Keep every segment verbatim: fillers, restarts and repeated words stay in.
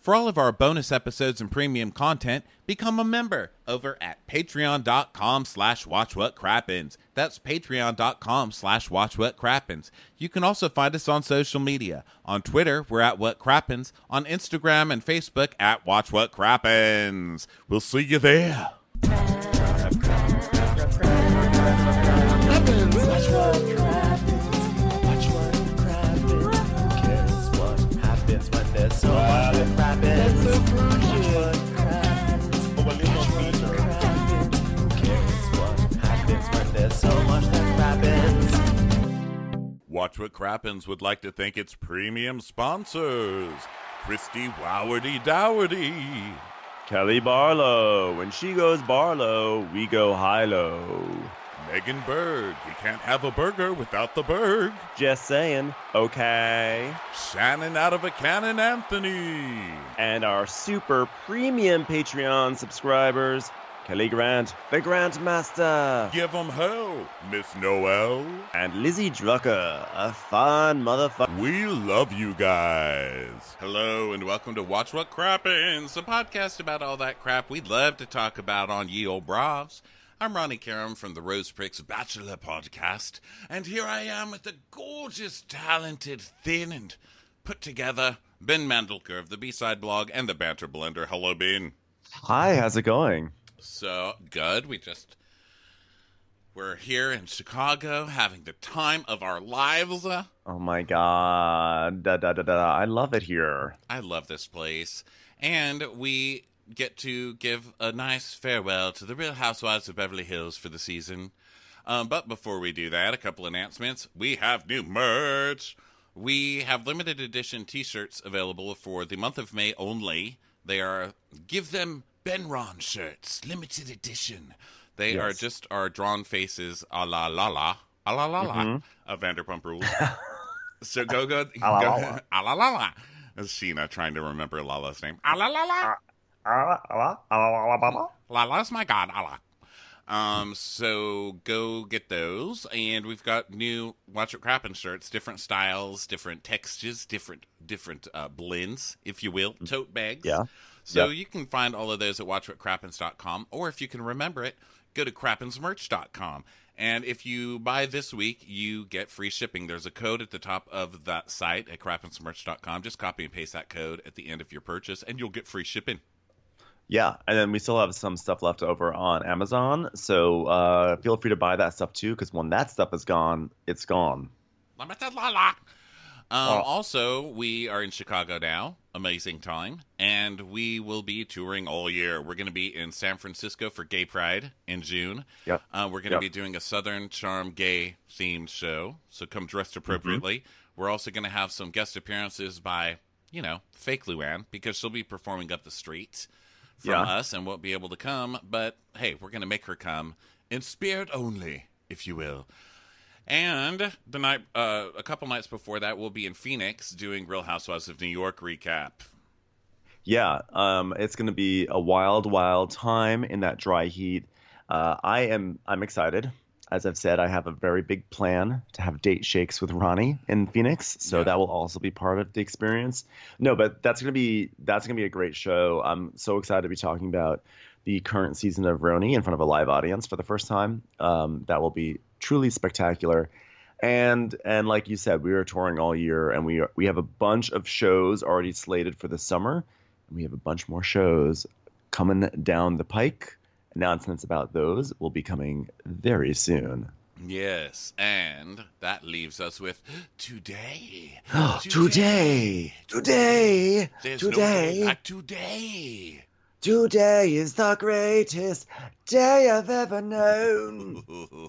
For all of our bonus episodes and premium content, become a member over at patreon.com slash watchwhatcrappens. That's patreon.com slash watchwhatcrappens. You can also find us on social media. On Twitter, we're at whatcrappens. On Instagram and Facebook, at watchwhatcrappens. We'll see you there. So much that happens. Watch what happens. Who cares what happens when there's so much that happens? Watch What Crappens would like to thank its premium sponsors. Christy Wowardy Dowardy. Kelly Barlow. When she goes Barlow, we go high-low. Megan Berg. You can't have a burger without the Berg. Just saying, okay. Shannon out of a cannon Anthony. And our super premium Patreon subscribers, Kelly Grant, the Grantmaster. Give 'em hell, Miss Noel. And Lizzie Drucker, a fun motherfucker. We love you guys. Hello and welcome to Watch What Crappens, a podcast about all that crap we'd love to talk about on Ye Old Bravs. I'm Ronnie Karam from the Rose Pricks Bachelor Podcast, and here I am with the gorgeous, talented, thin, and put together Ben Mandelker of the B-Side blog and the Banter Blender. Hello, Ben. Hi, how's it going? So, good. We just, we're here in Chicago having the time of our lives. Oh my god, da da da da! I love it here. I love this place. And we get to give a nice farewell to the Real Housewives of Beverly Hills for the season. Um, but before we do that, a couple announcements. We have new merch. We have limited edition t-shirts available for the month of May only. They are Give Them Benron shirts, limited edition. They yes. are just our drawn faces a la la la, a la la la, mm-hmm. of Vanderpump Rules. So go, go, go, a la la la. That's Sheena trying to remember Lala's name. A la la la. Lala's my god, Allah. Um, so go get those, and we've got new Watch What Crappens shirts, different styles, different textures, different different uh, blends, if you will, tote bags. Yeah. So yep. you can find all of those at watch what crappens dot com, or if you can remember it, go to crappens merch dot com. And if you buy this week, you get free shipping. There's a code at the top of that site at crappens merch dot com. Just copy and paste that code at the end of your purchase, and you'll get free shipping. Yeah, and then we still have some stuff left over on Amazon, so uh, feel free to buy that stuff too, because when that stuff is gone, it's gone. Limited la la. Um, oh. Also, we are in Chicago now. Amazing time. And we will be touring all year. We're going to be in San Francisco for Gay Pride in June. Yep. Uh, we're going to yep. be doing a Southern Charm gay-themed show, so come dressed appropriately. Mm-hmm. We're also going to have some guest appearances by, you know, fake Luann, because she'll be performing up the street from yeah. us and won't be able to come. But, hey, we're going to make her come in spirit only, if you will. And the night, uh, a couple nights before that, we'll be in Phoenix doing Real Housewives of New York recap. Yeah, um, it's going to be a wild, wild time in that dry heat. Uh, I am, I'm excited. As I've said, I have a very big plan to have date shakes with Ronnie in Phoenix, so yeah. that will also be part of the experience. No, but that's gonna be that's gonna be a great show. I'm so excited to be talking about the current season of Roni in front of a live audience for the first time. Um, that will be truly spectacular. And and like you said, we are touring all year, and we are, we have a bunch of shows already slated for the summer, and we have a bunch more shows coming down the pike. Announcements about those will be coming very soon. Yes, and that leaves us with today. today, today, There's today, no like today. Today is the greatest day I've ever known.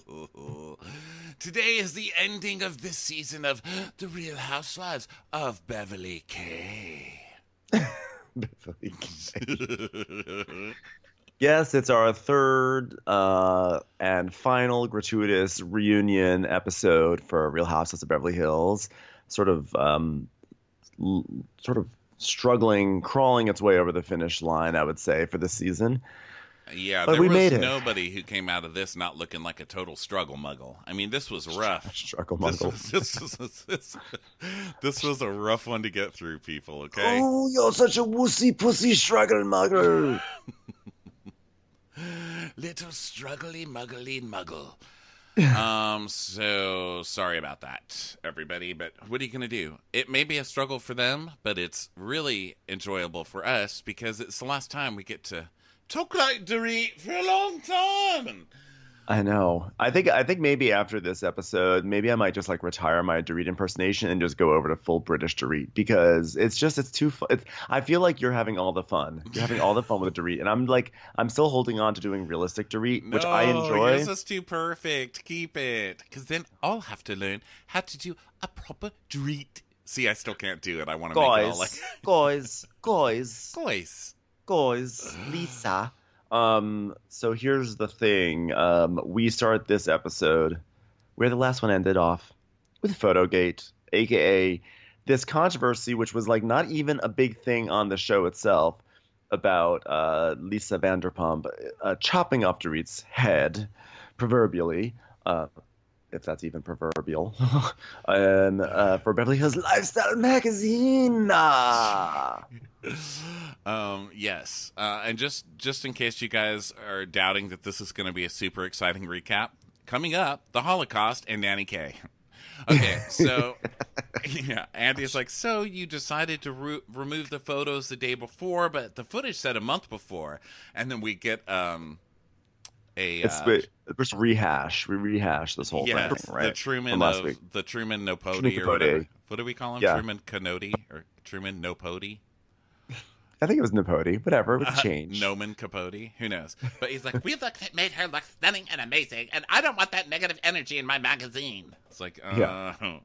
Today is the ending of this season of The Real Housewives of Beverly K. Beverly K. Yes, it's our third uh, and final gratuitous reunion episode for Real Housewives of Beverly Hills. Sort of, um, l- sort of struggling, crawling its way over the finish line, I would say, for this season. Yeah, but there we was made it. nobody who came out of this not looking like a total struggle muggle. I mean, this was rough. Struggle This muggle. was, this, was, this, this was a rough one to get through, people, okay? Oh, you're such a wussy pussy struggle muggle. Little struggly muggly muggle. um, so sorry about that, everybody, but what are you going to do? It may be a struggle for them, but it's really enjoyable for us because it's the last time we get to talk like Dorit for a long time. I know. I think I think maybe after this episode, maybe I might just like retire my Dorit impersonation and just go over to full British Dorit because it's just it's too fun. It's, I feel like you're having all the fun. You're having all the fun with Dorit, and I'm like I'm still holding on to doing realistic Dorit, which no, I enjoy. Yours is too perfect. Keep it, because then I'll have to learn how to do a proper Dorit. See, I still can't do it. I want to make it all like guys, guys, guys, guys, Lisa. Um, so here's the thing. Um, we start this episode where the last one ended off with Photogate, aka this controversy, which was like not even a big thing on the show itself, about uh, Lisa Vanderpump uh, chopping off Dorit's head, proverbially, uh, if that's even proverbial, and uh, for Beverly Hills Lifestyle Magazine. Ah. Um, yes. Uh, and just, just in case you guys are doubting that this is going to be a super exciting recap, coming up, the Holocaust and Nanny K. Okay, so, yeah, Andy's like, so you decided to re- remove the photos the day before, but the footage said a month before. And then we get um, a... It's, uh, wait, just rehash. We rehash this whole yes, thing, right? the Truman From last of, week. the Truman Nopoti Truman or whatever. Capote. What do we call him? Yeah. Truman Canoti or Truman Nopoti? I think it was Napoti. Whatever, it was Uh, changed. Noman Capote. Who knows? But he's like, we look, made her look stunning and amazing, and I don't want that negative energy in my magazine. It's like, uh, Yeah.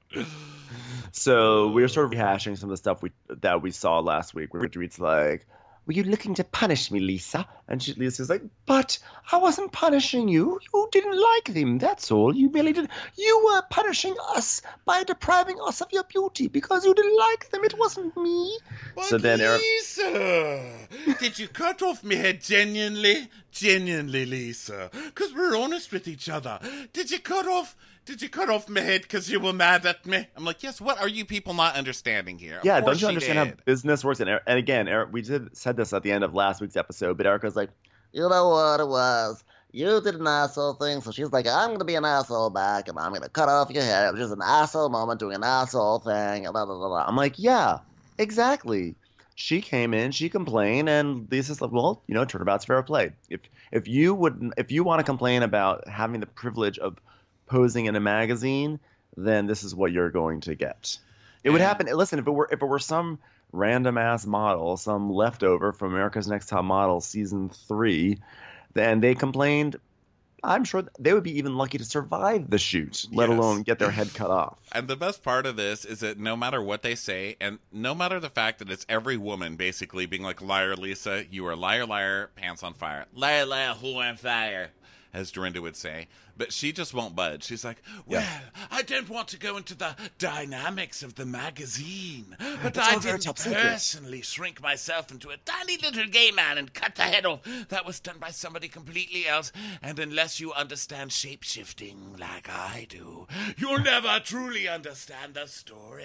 So we were sort of rehashing some of the stuff we that we saw last week, where Dorit's like, "Were you looking to punish me, Lisa?" And she, Lisa's like, "But I wasn't punishing you. You didn't like them. That's all. You merely did. You were punishing us by depriving us of your beauty because you didn't like them. It wasn't me." But So then Eric- Lisa, did you cut off me head genuinely? Genuinely, Lisa, because we're honest with each other. Did you cut off? Did you cut off my head because you were mad at me? I'm like, yes. What are you people not understanding here? Of Yeah, course don't you she understand how did. business works? And, Eric- and again, Eric, we did said this at the end of last week's episode, but Erica's like, You know what it was? You did an asshole thing, so she's like, I'm going to be an asshole back, and I'm going to cut off your head. It was just an asshole moment doing an asshole thing, and blah, blah, blah, blah. I'm like, yeah, exactly. She came in, she complained, and Lisa's like, well, you know, turnabout's fair play. If if you would, if you want to complain about having the privilege of posing in a magazine, then this is what you're going to get. It would Yeah. happen. Listen, if it were if it were some random ass model, some leftover from America's Next Top Model season three, then they complained, I'm sure they would be even lucky to survive the shoot, let Yes. alone get their head cut off. And the best part of this is that no matter what they say, and no matter the fact that it's every woman basically being like, liar, Lisa, you are liar, liar, pants on fire. Liar, liar, who on fire, as Dorinda would say. But she just won't budge. She's like, well, I don't want to go into the dynamics of the magazine, but It's I all very didn't top secret." personally shrink myself into a tiny little gay man and cut the head off. That was done by somebody completely else, and unless you understand shape-shifting like I do, you'll never truly understand the story.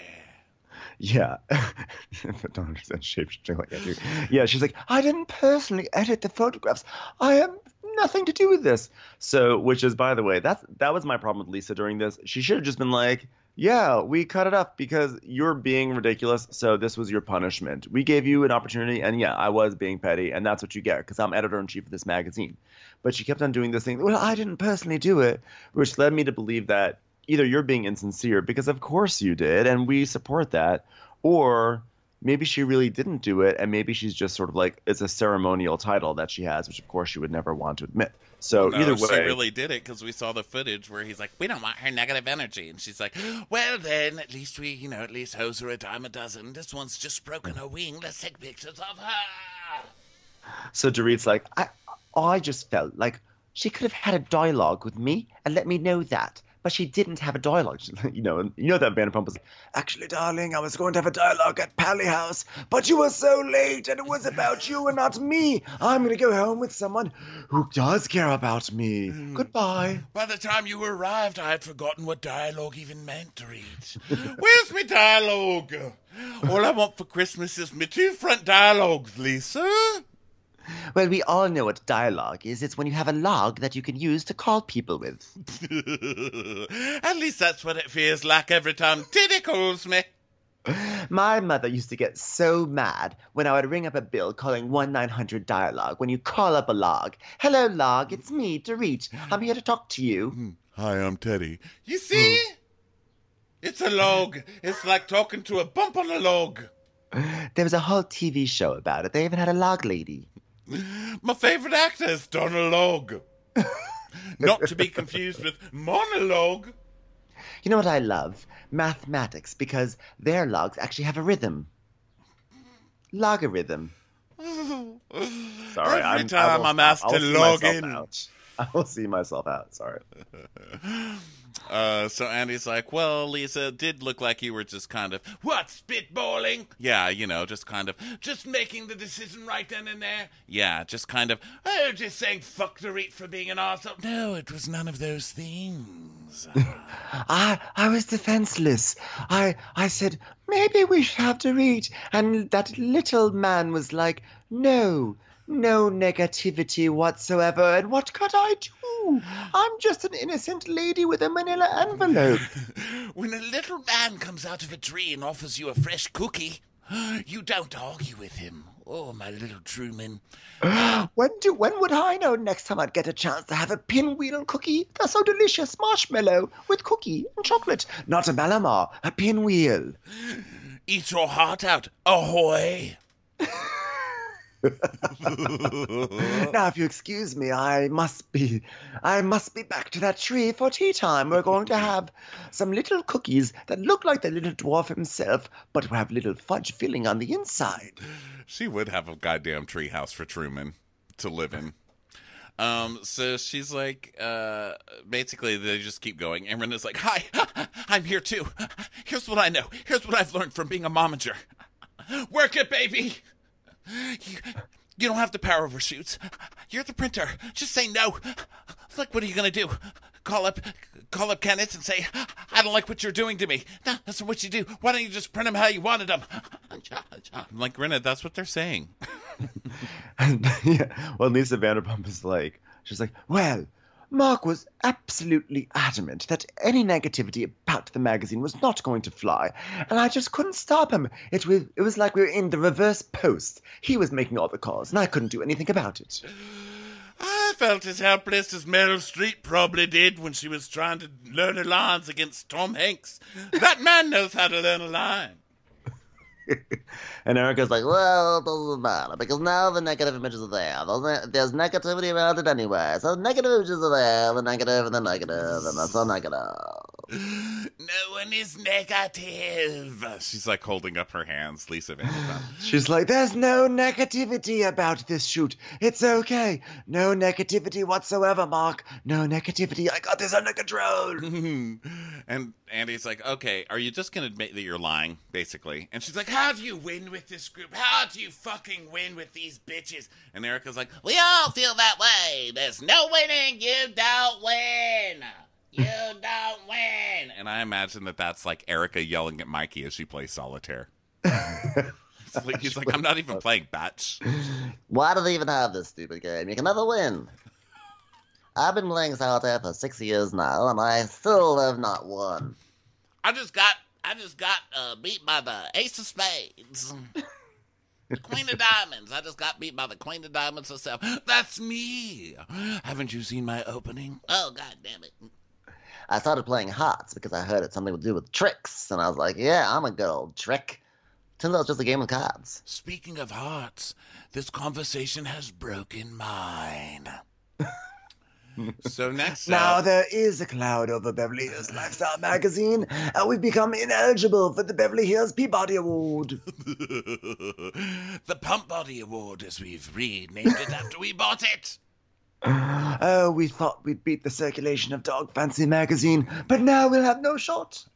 Yeah. I don't understand shape-shifting like I do. Yeah, she's like, I didn't personally edit the photographs. I have nothing to do with this. So, which is, by the way, that's that was my problem with Lisa during this. She should have just been like, yeah, we cut it up because you're being ridiculous, so this was your punishment. We gave you an opportunity, and yeah, I was being petty, and that's what you get because I'm editor-in-chief of this magazine. But she kept on doing this thing, well, I didn't personally do it, which led me to believe that either you're being insincere, because of course you did, and we support that, or maybe she really didn't do it, and maybe she's just sort of like, it's a ceremonial title that she has, which of course she would never want to admit. So No, either she way, really did it because we saw the footage where he's like, we don't want her negative energy. And she's like, well, then, at least we, you know, at least hose her a dime a dozen. This one's just broken her wing. Let's take pictures of her. so Dorit's like, I, I just felt like she could have had a dialogue with me and let me know that. but she didn't have a dialogue. You know, and you know that Vanderpump was, actually, darling, I was going to have a dialogue at Pally House, but you were so late, and it was about you and not me. I'm going to go home with someone who does care about me. Mm. Goodbye. By the time you arrived, I had forgotten what dialogue even meant to read. Where's me dialogue? All I want for Christmas is me two front dialogues, Lisa. Well, we all know what dialogue is. It's when you have a log that you can use to call people with. At least that's what it feels like every time Teddy calls me. My mother used to get so mad when I would ring up a bill calling one nine hundred dialogue when you call up a log. Hello, log. It's me, Dorit. I'm here to talk to you. Hi, I'm Teddy. You see? It's a log. It's like talking to a bump on a log. There was a whole T V show about it. They even had a log lady. My favorite actor is Donald Log. Not to be confused with monologue. You know what I love? Mathematics, because their logs actually have a rhythm. Logarithm. Sorry, Every I'm, time will, I'm asked I'll to log in. Out. I will see myself out. Sorry. Uh, so Andy's like, well, Lisa, it did look like you were just kind of, what, spitballing? Yeah, you know, just kind of, just making the decision right then and there. Yeah, just kind of, oh, just saying fuck Dorit for being an arsehole. No, it was none of those things. I I was defenseless. I I said, maybe we should have Dorit. And that little man was like, no, no negativity whatsoever. And what could I do? I'm just an innocent lady with a manila envelope. When a little man comes out of a tree and offers you a fresh cookie, you don't argue with him. Oh, my little Truman. When do when would I know next time I'd get a chance to have a pinwheel cookie? They're so delicious. Marshmallow with cookie and chocolate. Not a Malamar, a pinwheel. Eat your heart out. Ahoy. Now, if you excuse me, I must be, I must be back to that tree for tea time. We're going to have some little cookies that look like the little dwarf himself, but will have little fudge filling on the inside. She would have a goddamn tree house for Truman to live in. Um, so she's like, uh, basically they just keep going. Amron is like, hi, I'm here too. Here's what I know. Here's what I've learned from being a momager. Work it, baby. You, you don't have the power over shoots. You're the printer. Just say no. Like, what are you going to do? Call up call up Kenneth and say, I don't like what you're doing to me. No, that's not what you do. Why don't you just print them how you wanted them? I'm like, Grinna, that's what they're saying. And, yeah, well, Lisa Vanderpump is like, she's like, well, Mark was absolutely adamant that any negativity about the magazine was not going to fly, and I just couldn't stop him. It was, it was like we were in the reverse post. He was making all the calls, and I couldn't do anything about it. I felt as helpless as Meryl Streep probably did when she was trying to learn her lines against Tom Hanks. That man knows how to learn a line. And Erica's like, Well, it doesn't matter, because now the negative images are there. There's, there's negativity around it anyway. So negative images are there, the negative and the negative, and that's all negative. No one is negative. She's like holding up her hands, Lisa Vanderpump. She's like, there's no negativity about this shoot. It's okay. No negativity whatsoever, Mark. No negativity. I got this under control. And Andy's like, okay, are you just going to admit that you're lying, basically? And she's like, how do you win with this group? How do you fucking win with these bitches? And Erica's like, we all feel that way. There's no winning. You don't win. You don't win. And I imagine that that's like Erica yelling at Mikey as she plays solitaire. Like, he's like, I'm not even playing Batch. Why do they even have this stupid game? You can never win. I've been playing solitaire for six years now, and I still have not won. I just got, I just got uh, beat by the Ace of Spades. Queen of Diamonds. I just got beat by the Queen of Diamonds herself. That's me. Haven't you seen my opening? Oh, God damn it. I started playing Hearts because I heard it's something to do with tricks, and I was like, yeah, I'm a good old trick. Turns out it's just a game of cards. Speaking of hearts, this conversation has broken mine. So next Now up, there is a cloud over Beverly Hills Lifestyle Magazine, and we've become ineligible for the Beverly Hills Peabody Award. the Pump Body Award, as we've renamed it after we bought it. Oh, we thought we'd beat the circulation of Dog Fancy magazine, but now we'll have no shot.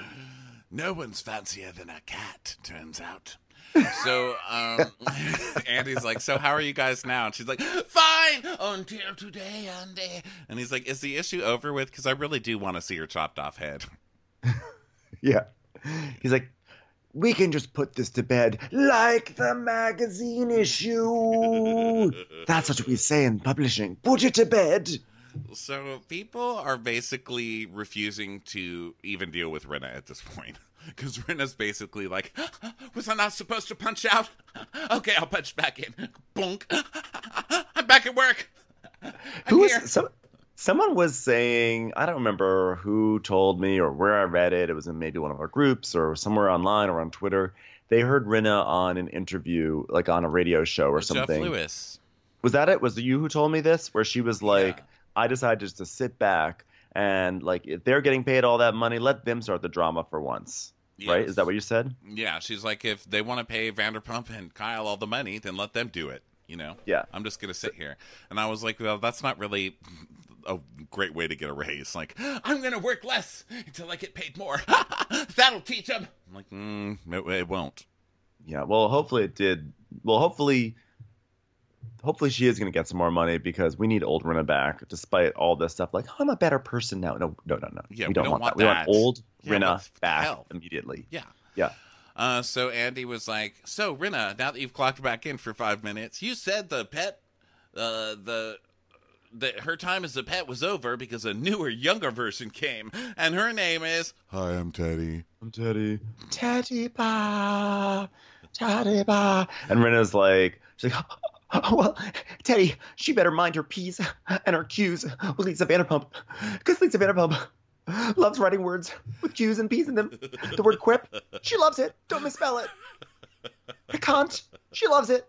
No one's fancier than a cat, turns out. So, um, Andy's like, so how are you guys now? And she's like, fine, until today, Andy. And he's like, is the issue over with? Because I really do want to see her chopped off head. Yeah. He's like, we can just put this to bed like the magazine issue. That's what we say in publishing. Put it to bed. So people are basically refusing to even deal with Rinna at this point. Because Rinna's basically like, was I not supposed to punch out? Okay, I'll punch back in. Bonk. I'm back at work. I'm Who was here. some, someone was saying, I don't remember who told me or where I read it. It was in maybe one of our groups or somewhere online or on Twitter. They heard Rinna on an interview, like on a radio show or Jeff something. Lewis. Was that it? Was it you who told me this? Where she was like, Yeah. I decided just to sit back and like if they're getting paid all that money, let them start the drama for once. Right? Yes. Is that what you said? Yeah, she's like, if they want to pay Vanderpump and Kyle all the money, then let them do it. You know? Yeah. I'm just going to sit here. And I was like, well, that's not really a great way to get a raise. Like, I'm going to work less until I get paid more. That'll teach them. I'm like, mm, it, it won't. Yeah. Well, hopefully it did. Well, hopefully, hopefully she is going to get some more money because we need old Rinna back, despite all this stuff. Like, I'm a better person now. No, no, no, no. Yeah, we we don't, don't want, want that. We that. want old Yeah, Rinna what the back hell? immediately. Yeah. Yeah. Uh, so Andy was like, so Rinna, now that you've clocked back in for five minutes, you said the pet, uh, the, that her time as a pet was over because a newer, younger version came, and her name is, hi, I'm Teddy. I'm Teddy. Teddy Bar. Teddy Bar. And Rinna's like, she's like, oh, well, Teddy, she better mind her P's and her Q's with Lisa Vanderpump. Because Lisa Vanderpump loves writing words with Q's and P's in them. The word quip, she loves it. Don't misspell it. Piquant, she loves it.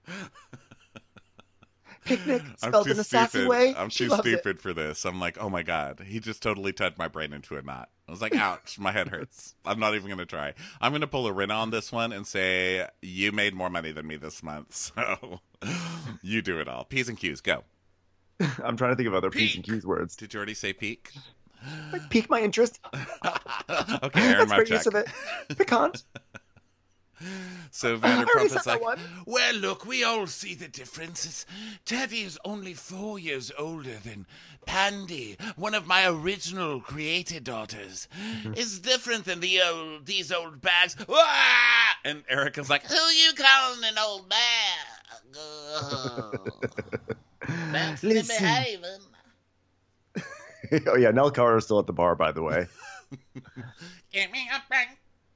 Picnic, spelled in a sassy stupid. way, I'm she too loves stupid for this. I'm like, oh my god, he just totally tied my brain into a knot. I was like, ouch, my head hurts. I'm not even gonna try. I'm gonna pull a Rinna on this one and say, you made more money than me this month, so you do it all. P's and Q's, go. it. I'm trying to think of other P's and Peak. Q's words. Did you already say peak? Like, pique my interest. Okay, Aaron, That's my great check. use of it. Piquant. So I already Vanderpump said is that like, one. well, look, we all see the differences. Teddy is only four years older than Pandy, one of my original created daughters. Is different than the old, these old bags. Wah! And Erica's like, who you calling an old bag? Oh, that's Listen. behaving. Oh yeah, Nell Carter's still at the bar, by the way. Give me a break.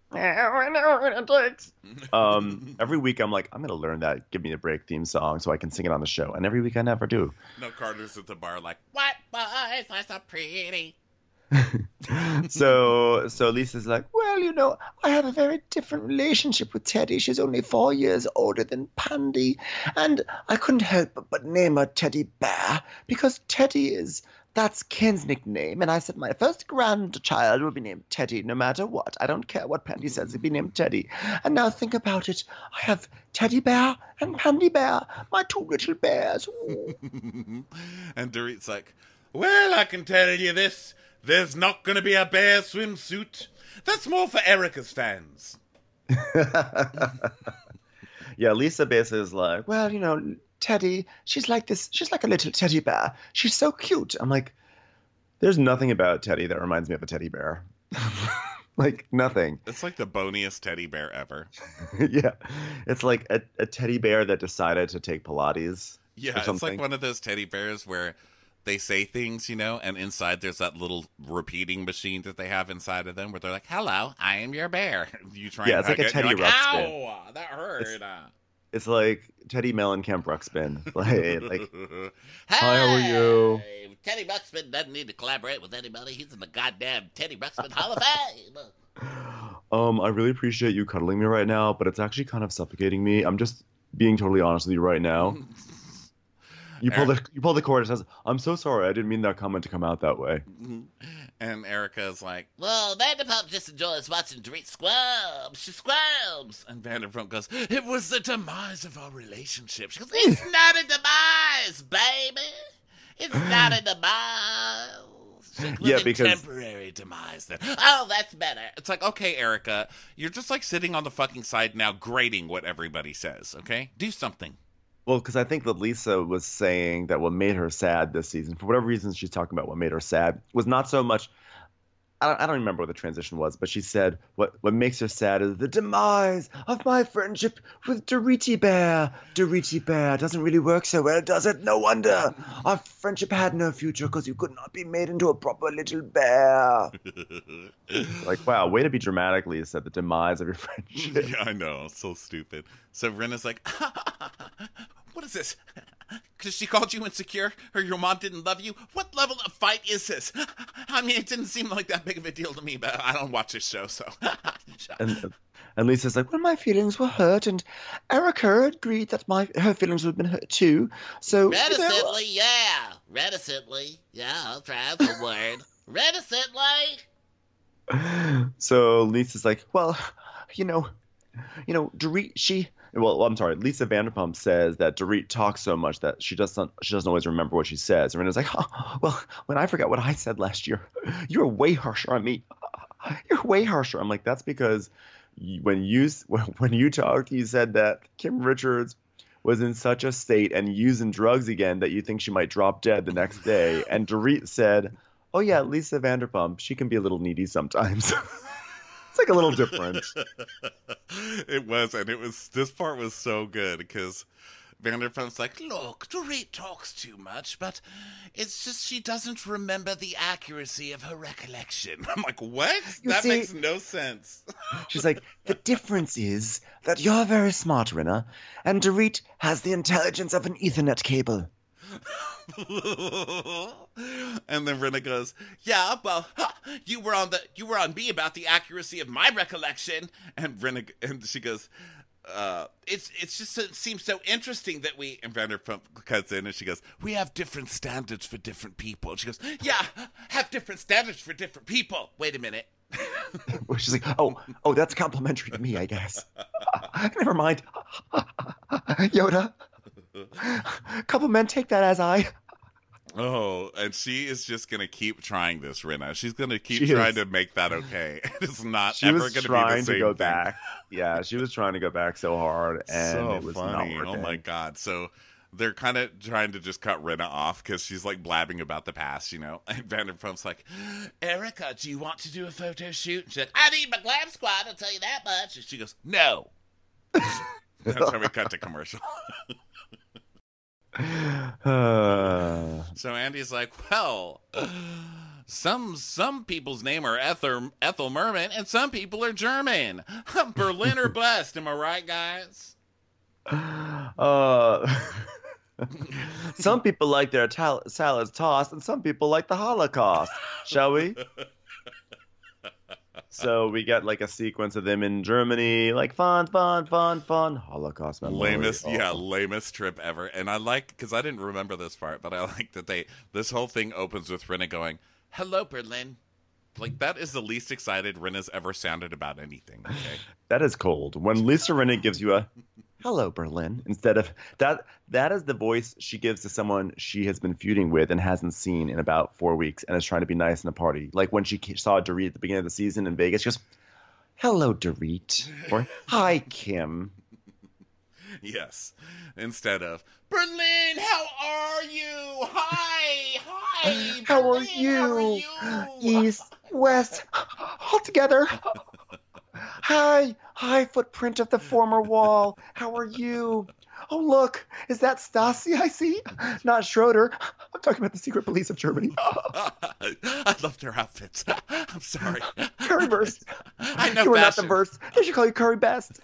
um, every week I'm like, I'm gonna learn that "Give Me a Break" theme song so I can sing it on the show, and every week I never do. No, Carter's at the bar like, what boys are so pretty? so, so Lisa's like, well, you know, I have a very different relationship with Teddy. She's only four years older than Pandy, and I couldn't help but, but name her Teddy Bear because Teddy is. That's Ken's nickname, and I said my first grandchild will be named Teddy no matter what. I don't care what Pandy says, he'll be named Teddy. And now think about it. I have Teddy Bear and Pandy Bear, my two little bears. And Dorit's like, well, I can tell you this. There's not going to be a bear swimsuit. That's more for Erica's fans. Yeah, Lisa basically is like, well, you know, Teddy, she's like this, she's like a little teddy bear. She's so cute. I'm like, there's nothing about Teddy that reminds me of a teddy bear. Like, nothing. It's like the boniest teddy bear ever. Yeah. It's like a, a teddy bear that decided to take Pilates. Yeah, or it's something. like one of those teddy bears where they say things, you know, and inside there's that little repeating machine that they have inside of them where they're like, hello, I am your bear. You try Yeah, and it's like hug a it, and Teddy you're like, Ruxpin. ow, that hurt. It's like Teddy Mellencamp Ruxpin. Like, like, Hey, hi, how are you? Teddy Ruxpin doesn't need to collaborate with anybody. He's in the goddamn Teddy Ruxpin Hall of Fame. um, I really appreciate you cuddling me right now, but it's actually kind of suffocating me. I'm just being totally honest with you right now. You pull the you pull the cord and says, I'm so sorry, I didn't mean that comment to come out that way. And Erica's like, well, Vanderpump just enjoys watching Dorit squirm. She squirms. And Vanderpump goes, it was the demise of our relationship. She goes, it's not a demise, baby. It's not a demise. It's like, Yeah, with a because- temporary demise. Then. Oh, that's better. It's like, okay, Erica, you're just like sitting on the fucking side now grading what everybody says, okay? Do something. Well, because I think that Lisa was saying that what made her sad this season, for whatever reason she's talking about what made her sad, was not so much. I don't, I don't remember what the transition was, but she said what what makes her sad is the demise of my friendship with Doriti Bear. Doriti Bear doesn't really work so well, does it? No wonder. Our friendship had no future because you could not be made into a proper little bear. Like, wow, way to be dramatic, Lisa, the demise of your friendship. Yeah, I know. So stupid. So Rinna's like, what is this? Because she called you insecure or your mom didn't love you? What level of fight is this? I mean, it didn't seem like that big of a deal to me, but I don't watch this show, so. And and Lisa's like, well, my feelings were hurt, and Erica agreed that my her feelings would have been hurt too. So Reticently, yeah. Reticently. Yeah, I'll try out the word. Reticently. So Lisa's like, well, you know, you know, Dorit, she, well, I'm sorry, Lisa Vanderpump says that Dorit talks so much that she doesn't, she doesn't always remember what she says. And Rena's like, oh, well, when I forgot what I said last year, you're way harsher on me. You're way harsher. I'm like, that's because you- when you when you talked, you said that Kim Richards was in such a state and using drugs again that you think she might drop dead the next day. And Dorit said, oh yeah, Lisa Vanderpump, she can be a little needy sometimes. It's like a little different. It was, and it was, this part was so good because Vanderpump's like, look, Dorit talks too much, but it's just she doesn't remember the accuracy of her recollection. I'm like, what? You that see- makes no sense. She's like, the difference is that you're very smart, Rinna, and Dorit has the intelligence of an Ethernet cable. And then Rinna goes, yeah, well, huh, you were on the you were on me about the accuracy of my recollection. And Rinna, and she goes, uh, it's it's just it seems so interesting that we, and Vanderpump cuts in and she goes, we have different standards for different people. And she goes, yeah, have different standards for different people. Wait a minute. She's like, oh, oh, that's complimentary to me, I guess. Never mind. Yoda. Compliment, take that as I. Oh, and she is just going to keep trying this, Rinna. She's going to keep She trying is. to make that okay. It's not She ever was going to be trying the same to go thing. back. Yeah, she was trying to go back so hard, and So it was funny. not working. Oh, my God. So they're kind of trying to just cut Rinna off because she's, like, blabbing about the past, you know? And Vanderpump's like, Erica, do you want to do a photo shoot? And she's like, I need my glam squad, I'll tell you that much. And she goes, no. That's how we cut to commercial. Uh, So Andy's like, well, some some people's name are Ethel, Ethel Merman, and some people are German. Berlin or bust, am I right, guys? uh, some people like their tal- salads tossed, and some people like the Holocaust. Shall we? So we get like a sequence of them in Germany, like fun, fun, fun, fun. Holocaust memorial. Lamest, yeah, lamest trip ever. And I like, because I didn't remember this part, but I like that they, this whole thing opens with Rinna going, hello, Berlin. Like, that is the least excited Rinna's ever sounded about anything, okay? That is cold. When Lisa Rinna gives you a hello, Berlin, instead of that, that is the voice she gives to someone she has been feuding with and hasn't seen in about four weeks and is trying to be nice in a party. Like when she saw Dorit at the beginning of the season in Vegas, she goes, hello, Dorit. Or, hi, Kim. Yes. Instead of, Berlin, how are you? Hi, hi. How are Berlin, you? How are you? East, west, all together. Hi, hi, footprint of the former wall. How are you? Oh, look, is that Stasi I see? Not Schroeder. I'm talking about the secret police of Germany. I loved her outfits. I'm sorry. Curryburst. I know You were not the fashion. burst. They should call you Curry Best.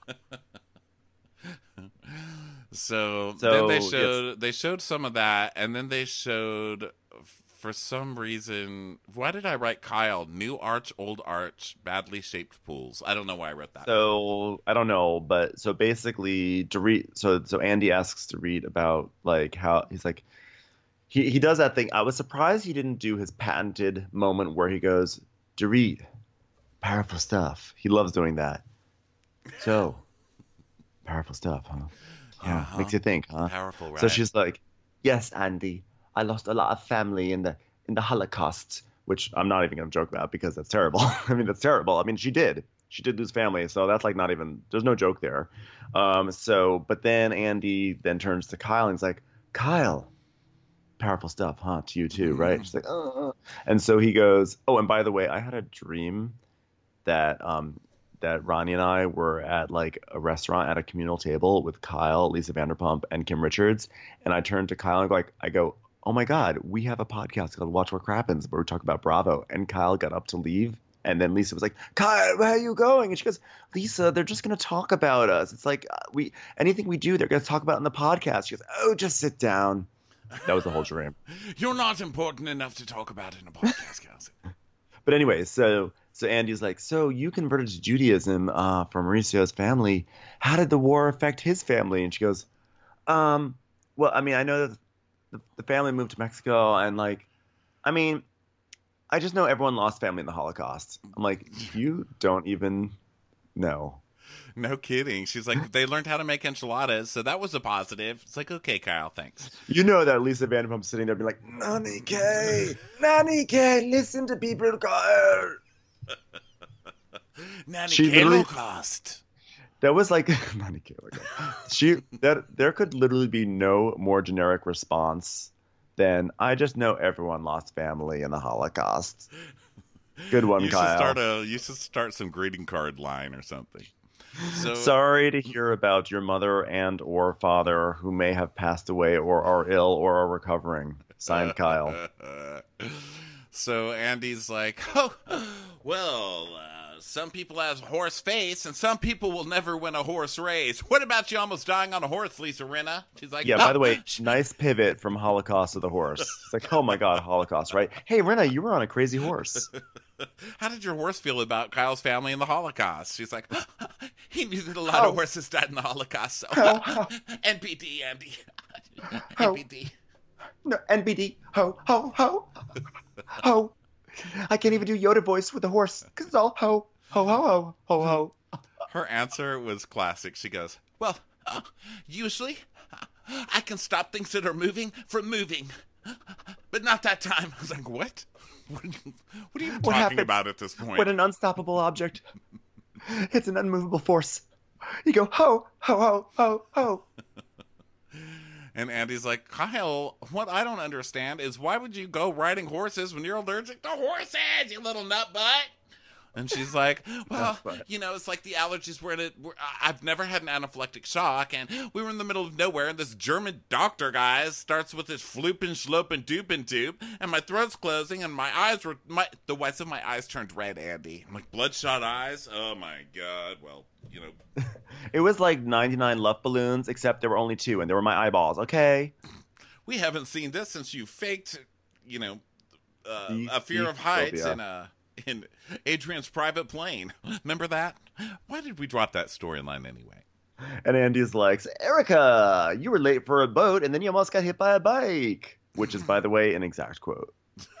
So, So, then they yes. showed they showed some of that, and then they showed, for some reason, why did I write Kyle? New arch, old arch, badly shaped pools. I don't know why I wrote that. So I don't know, but so basically, Dorit. So so Andy asks Dorit about like how he's like he he does that thing. I was surprised he didn't do his patented moment where he goes, Dorit, powerful stuff. He loves doing that. So powerful stuff, huh? Yeah, Uh-huh. makes you think, huh? Powerful, right? So she's like, yes, Andy, I lost a lot of family in the in the Holocaust, which I'm not even going to joke about because that's terrible. I mean, that's terrible. I mean, she did. She did lose family, so that's like not even. There's no joke there. Um, so, but then Andy then turns to Kyle and he's like, Kyle, powerful stuff, huh? To you too, right? She's like, oh. And so he goes, oh, and by the way, I had a dream that um that Ronnie and I were at like a restaurant at a communal table with Kyle, Lisa Vanderpump, and Kim Richards. And I turned to Kyle and go like, I go, oh my God, we have a podcast called Watch What Crappens where we talk about Bravo. And Kyle got up to leave. And then Lisa was like, Kyle, where are you going? And she goes, Lisa, they're just going to talk about us. It's like uh, we anything we do, they're going to talk about in the podcast. She goes, oh, just sit down. That was the whole dream. You're not important enough to talk about in a podcast, Kelsey. But anyway, so so Andy's like, so you converted to Judaism uh, from Mauricio's family. How did the war affect his family? And she goes, um, well, I mean, I know that the, the family moved to Mexico, and like, I mean, I just know everyone lost family in the Holocaust. I'm like, you don't even know. No kidding. She's like, they learned how to make enchiladas, so that was a positive. It's like, okay, Kyle, thanks. You know that Lisa Vanderpump sitting there being like, Nanny K, Nanny K, listen to people, Kyle. Nanny She K literally- Holocaust. That was like, Nanny K, oh my God. She, that, there could literally be no more generic response than, I just know everyone lost family in the Holocaust. Good one, You should Kyle. start a. You should start some greeting card line or something. So Sorry to hear about your mother and or father who may have passed away or are ill or are recovering. Signed, Kyle. So Andy's like, oh, well, uh, some people have horse face, and some people will never win a horse race. What about you almost dying on a horse, Lisa Rinna? She's like, Yeah, oh. by the way, nice pivot from Holocaust to the horse. It's like, oh my God, Holocaust, right? Hey, Rinna, you were on a crazy horse. How did your horse feel about Kyle's family in the Holocaust? She's like, he knew that a lot Oh. of horses died in the Holocaust, so Oh, oh. N P D, Andy. Oh. N P D. No, N B D. Ho, ho, ho. Ho. I can't even do Yoda voice with the horse because it's all ho, ho, ho, ho, ho, ho. Her answer was classic. She goes, well, uh, usually uh, I can stop things that are moving from moving, but not that time. I was like, what? What are you, what are you What talking happened? about at this point? When an unstoppable object hits an unmovable force, you go ho, ho, ho, ho, ho. And Andy's like, Kyle, what I don't understand is why would you go riding horses when you're allergic to horses, you little nut butt? And she's like, well, you know, it's like the allergies were in it. Were, I've never had an anaphylactic shock, and we were in the middle of nowhere, and this German doctor guy starts with his floopin' schlopin' doopin' doop, and my throat's closing, and my eyes were, my the whites of my eyes turned red, Andy. I'm like, bloodshot eyes? Oh, my God. Well, you know. It was like ninety-nine luft balloons, except there were only two, and they were my eyeballs. Okay. We haven't seen this since you faked, you know, uh, The- a fear the of heights phobia. in uh, in Adrian's private plane. Remember that? Why did we drop that storyline anyway? And Andy's like, Erica, you were late for a boat, and then you almost got hit by a bike. Which is, by the way, an exact quote.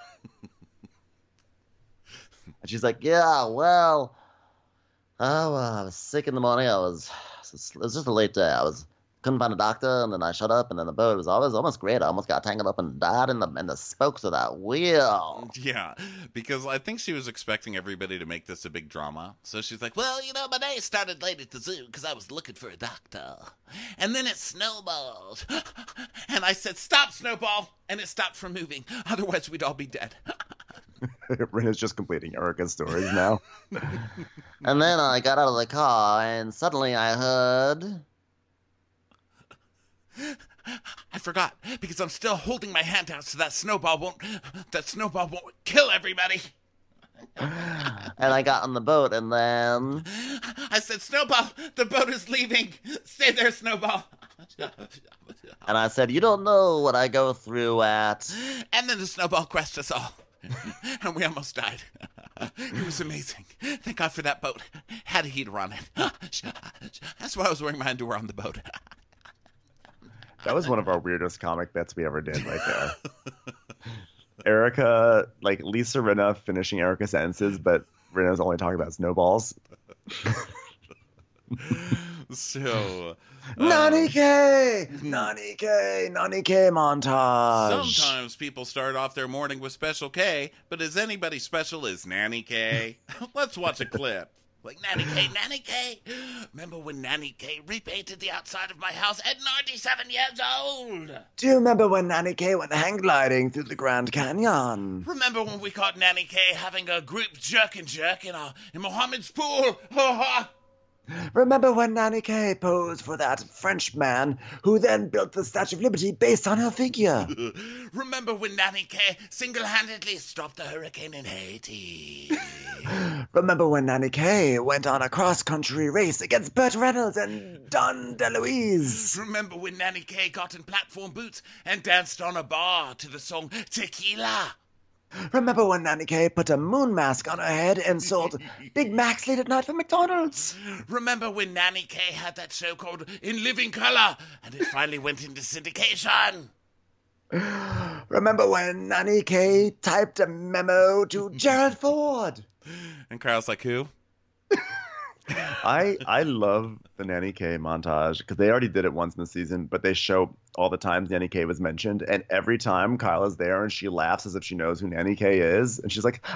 And she's like, Yeah, well, oh, uh, I was sick in the morning. I was, it was just a late day. I was couldn't find a doctor, and then I shut up, and then the boat was always almost great. I almost got tangled up and died in the in the spokes of that wheel. Yeah, because I think she was expecting everybody to make this a big drama. So she's like, well, you know, my day started late at the zoo because I was looking for a doctor. And then it snowballed. And I said, stop, Snowball. And it stopped from moving. Otherwise, we'd all be dead. Rinna's just completing Erica's stories now. And then I got out of the car, and suddenly I heard. I forgot because I'm still holding my hand out so that snowball won't that snowball won't kill everybody. And I got on the boat, and then I said, Snowball, the boat is leaving. Stay there, Snowball. and I said, "You don't know what I go through at." And then the snowball crushed us all. And we almost died. It was amazing. Thank God for that boat. Had a heater on it. That's why I was wearing my underwear on the boat. That was one of our weirdest comic bets we ever did right there. Erica, like Lisa Rinna finishing Erica's sentences, but Rinna's only talking about snowballs. So Nanny K! Nanny K! Nanny K montage! Sometimes people start off their morning with Special K, but is anybody special as Nanny K? Let's watch a clip. Like, Nanny K, Nanny K. Remember when Nanny K repainted the outside of my house at ninety-seven years old? Do you remember when Nanny K went hang gliding through the Grand Canyon? Remember when we caught Nanny K having a group jerk and jerk in, a, in Mohammed's pool? Ha ha! Remember when Nanny K posed for that Frenchman who then built the Statue of Liberty based on her figure? Remember when Nanny K single-handedly stopped the hurricane in Haiti? Remember when Nanny K went on a cross-country race against Burt Reynolds and Don DeLuise? Remember when Nanny K got in platform boots and danced on a bar to the song Tequila? Remember when Nanny K put a moon mask on her head and sold Big Macs late at night for McDonald's? Remember when Nanny K had that show called In Living Color and it finally went into syndication? Remember when Nanny K typed a memo to Gerald Ford? And Kyle's like, who? I I love the Nanny K montage because they already did it once in the season, but they show all the times Nanny K was mentioned, and every time Kyle is there and she laughs as if she knows who Nanny K is, and she's like,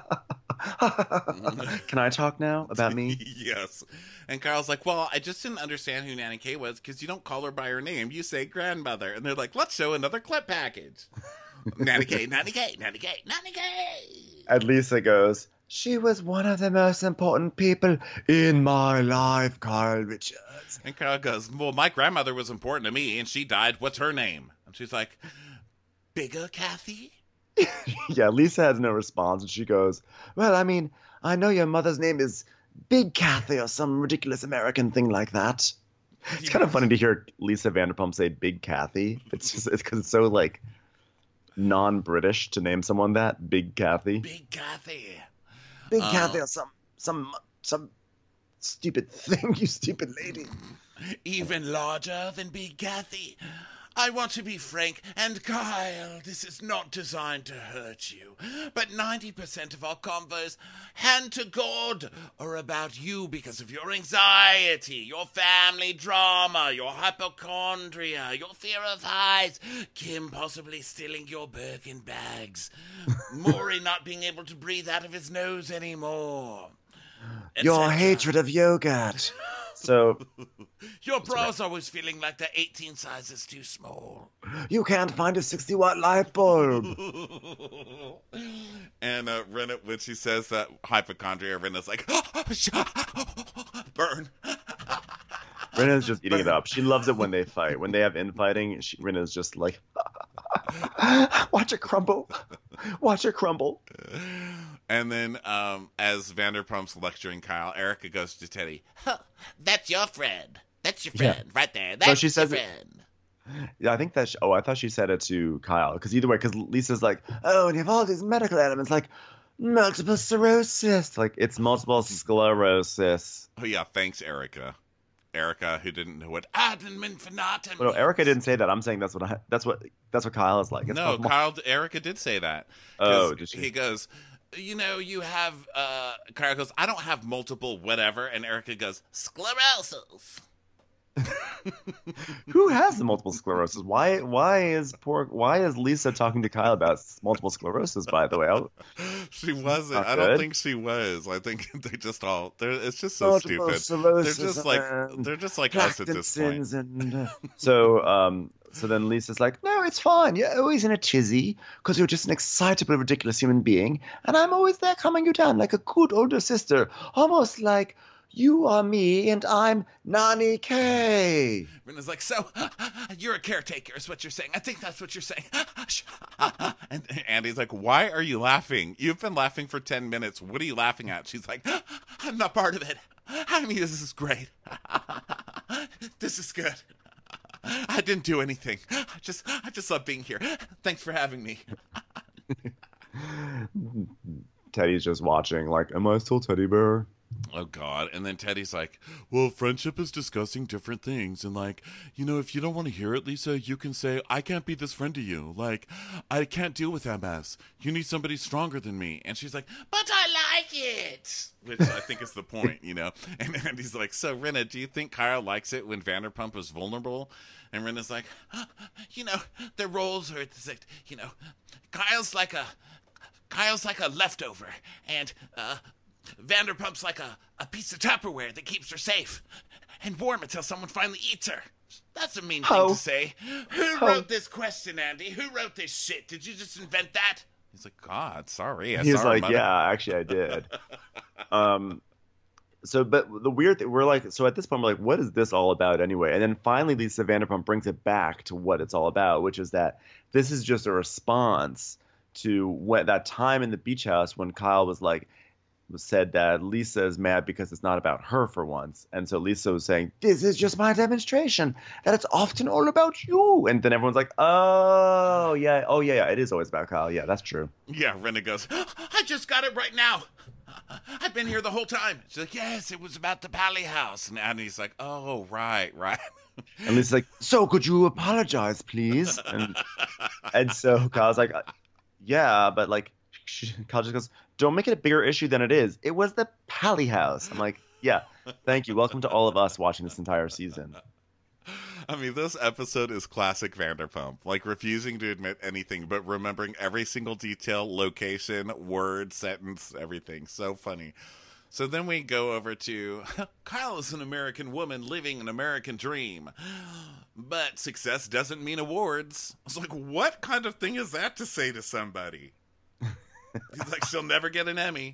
"Can I talk now about me?" Yes. And Kyle's like, "Well, I just didn't understand who Nanny K was because you don't call her by her name. You say grandmother." And they're like, "Let's show another clip package." Nanny K, Nanny K, Nanny K, Nanny K. And Lisa goes, "She was one of the most important people in my life, Kyle Richards." And Kyle goes, "Well, my grandmother was important to me, and she died. What's her name?" And she's like, "Bigger Kathy?" Yeah, Lisa has no response, and she goes, "Well, I mean, I know your mother's name is Big Kathy or some ridiculous American thing like that." It's kind of funny to hear Lisa Vanderpump say Big Kathy. It's just it's because it's so, like, non-British to name someone that, Big Kathy. Big Kathy. Big Oh. Kathy or some some some stupid thing, you stupid lady. Even larger than Big Kathy. I want to be frank, and Kyle, this is not designed to hurt you, but ninety percent of our convos, hand to God, are about you because of your anxiety, your family drama, your hypochondria, your fear of heights, Kim possibly stealing your Birkin bags, Maury not being able to breathe out of his nose anymore. et Your cetera. hatred of yogurt. So Your bra's always feeling like they're eighteen sizes too small. you can't find a sixty watt light bulb. And uh, Renna, when she says that hypochondria, Renna's like, burn. Rinna's just eating it up. She loves it when they fight. When they have infighting, she, Rinna's just like, watch it crumble. Watch it crumble. And then um, as Vanderpump's lecturing Kyle, Erica goes to Teddy, huh, that's your friend. That's your friend Yeah. right there. That's she says your it- friend. Yeah, I think that. She, oh, I thought she said it to Kyle. Because either way, because Lisa's like, oh, and you have all these medical elements like multiple sclerosis. Like, it's multiple sclerosis. Oh, yeah, thanks, Erica. Erica, who didn't know what Adnan Minfinata Well, no, Erica didn't say that. I'm saying that's what I, that's what that's what Kyle is like. It's No, called mul- Kyle, Erica did say that. 'Cause Oh, did she? He goes, you know, you have, uh, Kyle goes, I don't have multiple whatever. And Erica goes, sclerosis. Who has the multiple sclerosis? Why why is poor why is Lisa talking to Kyle about multiple sclerosis? By the way, I'll, She wasn't. Not I don't good. think she was. I think they just all, they're, it's just so multiple stupid. sclerosis They're just like, and they're just like us at this point. Parkinson's and uh, so um so then Lisa's like, no, it's fine. You're always in a tizzy because you're just an excitable, ridiculous human being, and I'm always there calming you down like a good older sister, almost like you are me and I'm Nanny K. Rena's like, so, you're a caretaker is what you're saying. I think that's what you're saying. And Andy's like, why are you laughing? You've been laughing for ten minutes. What are you laughing at? She's like, I'm not part of it. I mean, this is great. This is good. I didn't do anything. I just, I just love being here. Thanks for having me. Teddy's just watching like, am I still teddy bear? Oh, God. And then Teddy's like, well, friendship is discussing different things. And, like, you know, if you don't want to hear it, Lisa, you can say, I can't be this friend to you. Like, I can't deal with M S. You need somebody stronger than me. And she's like, but I like it. Which I think is the point, you know. And Andy's like, so, Rinna, do you think Kyle likes it when Vanderpump is vulnerable? And Rinna's like, huh, you know, their roles are, it's like, you know, Kyle's like a, Kyle's like a leftover. And, uh, Vanderpump's like a, a piece of Tupperware that keeps her safe and warm until someone finally eats her. That's a mean Oh. thing to say. Who Oh. wrote this question, Andy? Who wrote this shit? Did you just invent that? He's like, God, sorry. I He was saw her like, mother." yeah, actually, I did. um, so, but the weird thing, we're like, so at this point, we're like, what is this all about anyway? And then finally, Lisa Vanderpump brings it back to what it's all about, which is that this is just a response to what that time in the beach house when Kyle was like, was said that Lisa is mad because it's not about her for once. And so Lisa was saying, this is just my demonstration that it's often all about you. And then everyone's like, oh, yeah, oh, yeah, yeah, it is always about Kyle. Yeah, that's true. Yeah, Rinna goes, I just got it right now. I've been here the whole time. She's like, yes, it was about the Pally House. And Andy's like, oh, right, right. And Lisa's like, so could you apologize, please? And, and so Kyle's like, yeah, but like, she, Kyle just goes, don't make it a bigger issue than it is. It was the Pally House. I'm like, yeah, thank you. Welcome to all of us watching this entire season. I mean, this episode is classic Vanderpump, like refusing to admit anything, but remembering every single detail, location, word, sentence, everything. So funny. So then we go over to Kyle is an American woman living an American dream, but success doesn't mean awards. I was like, what kind of thing is that to say to somebody? He's like, she'll never get an Emmy.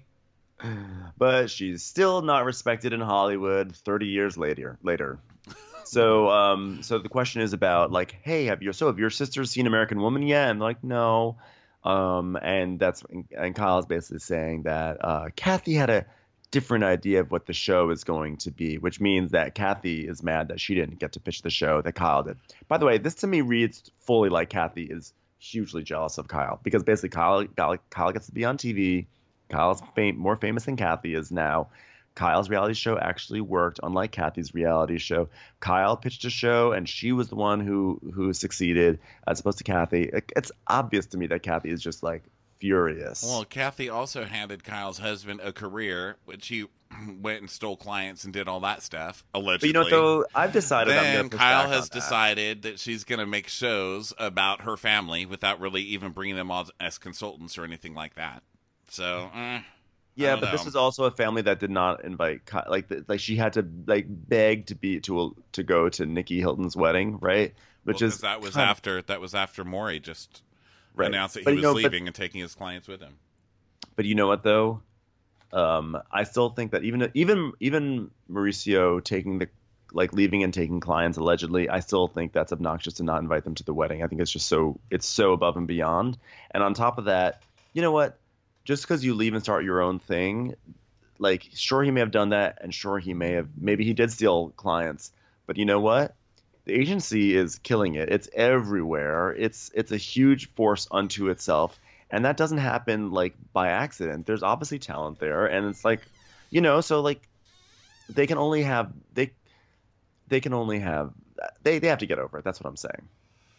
But she's still not respected in Hollywood thirty years later. Later. So, um, so the question is about like, hey, have your so have your sisters seen American Woman yet? And they're like, no. Um, and that's and Kyle's basically saying that uh, Kathy had a different idea of what the show is going to be, which means that Kathy is mad that she didn't get to pitch the show that Kyle did. By the way, this to me reads fully like Kathy is hugely jealous of Kyle because basically Kyle Kyle, Kyle gets to be on T V. Kyle's fam- more famous than Kathy is now. Kyle's reality show actually worked, unlike Kathy's reality show. Kyle pitched a show, and she was the one who who succeeded, as opposed to Kathy. It, it's obvious to me that Kathy is just like furious. Well, Kathy also handed Kyle's husband a career, which he went and stole clients and did all that stuff, allegedly. But you know what, though? I've decided I'm Then going to push Kyle back has on that. decided that she's going to make shows about her family without really even bringing them on as consultants or anything like that. So, eh, Yeah, don't but know. this was also a family that did not invite Ky- like the, like she had to like beg to be to to go to Nikki Hilton's wedding, right? Which Well, is 'cause that was kind of- after that was after Maury just Right. announced that he But, you was know, but- leaving and taking his clients with him. But you know what though? Um, I still think that even even even Mauricio taking the like leaving and taking clients allegedly, I still think that's obnoxious to not invite them to the wedding. I think it's just so it's so above and beyond. And on top of that, you know what? Just because you leave and start your own thing, like sure he may have done that, and sure he may have maybe he did steal clients. But you know what? The agency is killing it. It's everywhere. It's it's a huge force unto itself. And that doesn't happen like by accident. There's obviously talent there, and it's like, you know, so like they can only have they they can only have they they have to get over it. That's what I'm saying.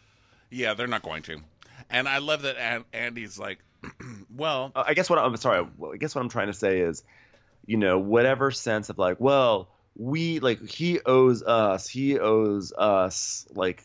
Yeah, they're not going to. And I love that An- Andy's like, well, Uh, I guess what I'm sorry. I guess what I'm trying to say is, you know, whatever sense of like, well, we like he owes us, he owes us, like,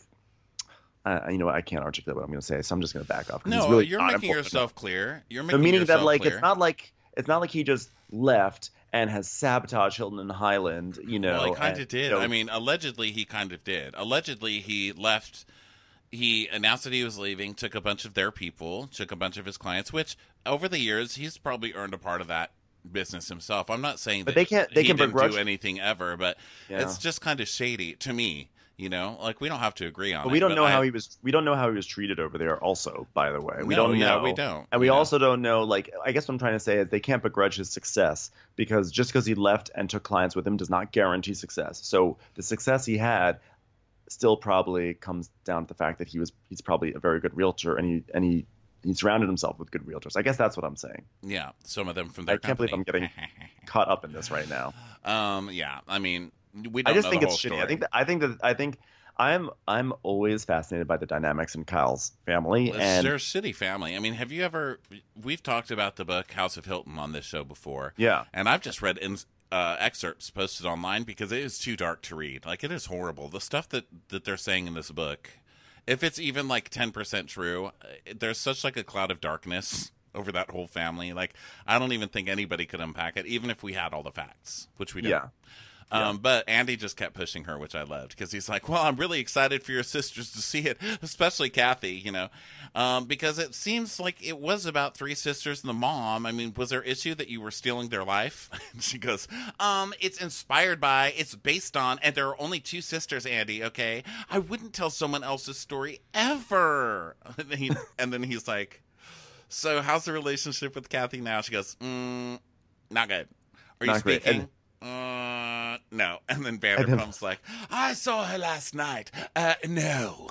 uh, you know, what, I can't articulate what I'm going to say, so I'm just going to back off. 'cause it's no, really you're not making important. yourself clear. You're So making meaning yourself that like clear. it's not like it's not like he just left and has sabotaged Hilton and Highland, you know. Well, he kind of and, did. you know, I mean, allegedly, he kind of did. Allegedly, he left. He announced that he was leaving, took a bunch of their people, took a bunch of his clients, which over the years, he's probably earned a part of that business himself. I'm not saying But that they can't- they he can didn't begrudge- do anything ever, but Yeah. it's just kind of shady to me. You know, like we don't have to agree on But it. we don't know I- how he was. We don't know how he was treated over there. Also, by the way, we No, don't yeah, know. we don't. and we Yeah. also don't know. Like, I guess what I'm trying to say is they can't begrudge his success because just because he left and took clients with him does not guarantee success. So the success he had still probably comes down to the fact that he was he's probably a very good realtor and he and he he surrounded himself with good realtors. I guess that's what I'm saying. Yeah, some of them from their I can't company. believe I'm getting caught up in this right now. Um, yeah, I mean, we don't I just know think the it's whole shitty. story. I think that I think that I think I'm I'm always fascinated by the dynamics in Kyle's family, It's and their shitty family. I mean, have you ever? We've talked about the book House of Hilton on this show before. yeah, And I've just read in, uh, excerpts posted online because it is too dark to read. Like, it is horrible. The stuff that, that they're saying in this book, if it's even like ten percent true, uh, there's such like a cloud of darkness over that whole family. Like, I don't even think anybody could unpack it, even if we had all the facts, which we don't. yeah. Um, But Andy just kept pushing her, which I loved, because he's like, well, I'm really excited for your sisters to see it, especially Kathy, you know, um, because it seems like it was about three sisters and the mom. I mean, was there issue that you were stealing their life? And she goes, um, it's inspired by, it's based on, and there are only two sisters, Andy, okay? I wouldn't tell someone else's story ever. And then, he, and then he's like, so how's the relationship with Kathy now? She goes, mm, not good. Are you Not great. speaking? Uh, no. And then Vanderpump's like, I saw her last night. Uh, no.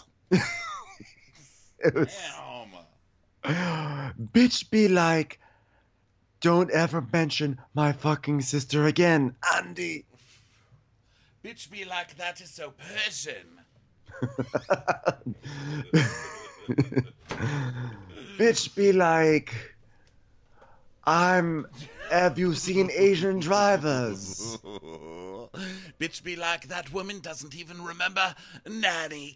It was, Damn. bitch be like, don't ever mention my fucking sister again, Andy. Bitch be like, that is so Persian. Bitch be like, I'm. Have you seen Asian drivers? Bitch be like, that woman doesn't even remember Nanny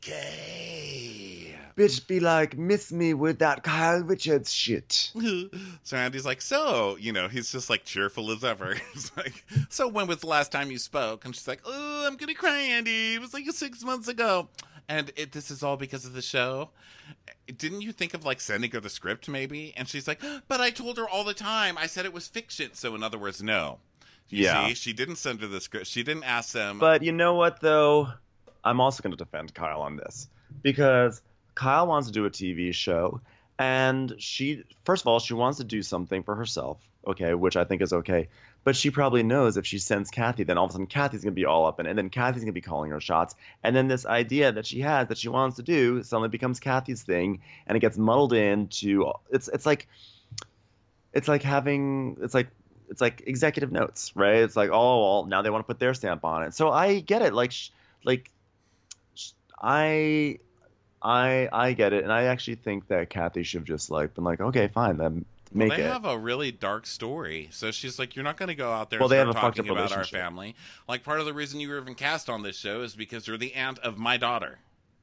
K. Bitch be like, miss me with that Kyle Richards shit. So Andy's like, so, you know, he's just like cheerful as ever. He's like, so when was the last time you spoke? And she's like, oh, I'm gonna cry, Andy. It was like six months ago. And it, this is all because of the show. Didn't you think of like sending her the script maybe? And she's like, but I told her all the time. I said it was fiction. So in other words, no. You Yeah. see, she didn't send her the script. She didn't ask them. But you know what, though? I'm also going to defend Kyle on this. Because Kyle wants to do a T V show. And she, first of all, she wants to do something for herself. Okay, which I think is okay. But she probably knows if she sends Kathy, then all of a sudden Kathy's going to be all up in it. And then Kathy's going to be calling her shots. And then this idea that she has that she wants to do suddenly becomes Kathy's thing. And it gets muddled into, it's it's like, it's like having, it's like, it's like executive notes, right? It's like, oh, well, now they want to put their stamp on it. So I get it. Like, sh- like, sh- I, I, I get it. And I actually think that Kathy should have just like been like, okay, fine, then make Well, they it. have a really dark story. So she's like, you're not going to go out there Well, and they start have a fucked talking up about our relationship. family. Like, part of the reason you were even cast on this show is because you're the aunt of my daughter.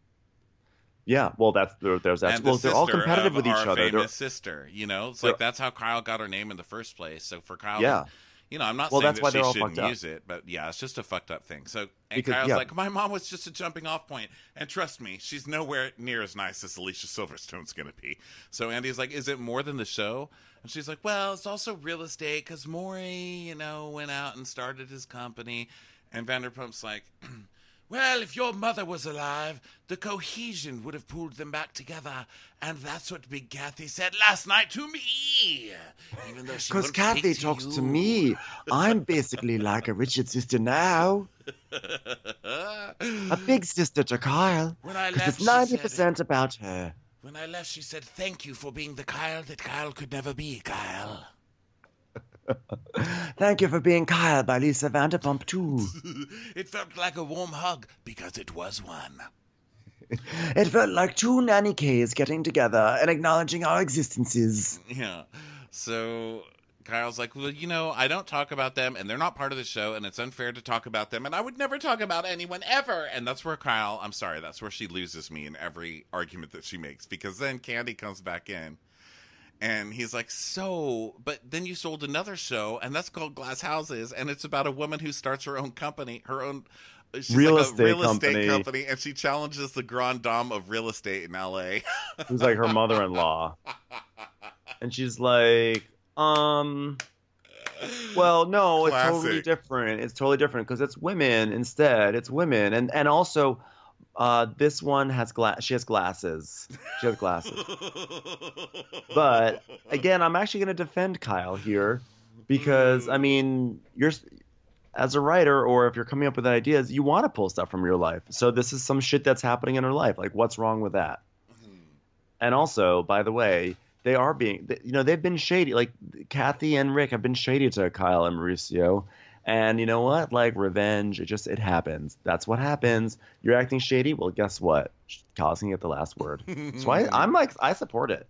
Yeah, well, that's there, there's that. And Well, the they're all sister competitive of with each our other. They're, famous sister, you know? It's they're- like, that's how Kyle got her name in the first place. So for Kyle, Yeah. you know, I'm not Well, saying that's that why she they're all shouldn't fucked up. use it, but yeah, it's just a fucked up thing. So, and Because- Kyle's yeah. like, my mom was just a jumping off point. And trust me, she's nowhere near as nice as Alicia Silverstone's going to be. So Andy's like, is it more than the show? And she's like, well, it's also real estate because Maury, you know, went out and started his company. And Vanderpump's like, well, if your mother was alive, the cohesion would have pulled them back together. And that's what Big Kathy said last night to me. Even though she because won't Kathy speak talks you. to me. I'm basically like a Richard sister now, a big sister to Kyle. When I 'Cause left, it's she ninety said, percent about her. when I left, she said, thank you for being the Kyle that Kyle could never be, Kyle. Thank you for being Kyle by Lisa Vanderpump too. It felt like a warm hug because it was one. It felt like two nanny K's getting together and acknowledging our existences. Yeah. So Kyle's like, well, you know, I don't talk about them and they're not part of the show and it's unfair to talk about them and I would never talk about anyone ever. And that's where Kyle, I'm sorry, that's where she loses me in every argument that she makes because then Candy comes back in and he's like, so, but then you sold another show and that's called Glass Houses and it's about a woman who starts her own company, her own she's Real like estate a real company. estate company and she challenges the grand dame of real estate in L A. Who's like her mother-in-law. And she's like, um, well, no, it's totally Classic. different. It's totally different because it's women instead. It's women. And and also, uh, this one has glass. She has glasses. She has glasses. But again, I'm actually going to defend Kyle here because, I mean, you're as a writer or if you're coming up with ideas, you want to pull stuff from your life. So this is some shit that's happening in her life. Like, what's wrong with that? And also, by the way, They are being, you know, they've been shady. Like Kathy and Rick have been shady to Kyle and Mauricio. And you know what? Like revenge, it just, it happens. That's what happens. You're acting shady. Well, guess what? Kyle's going to get the last word. So I, I'm like, I support it.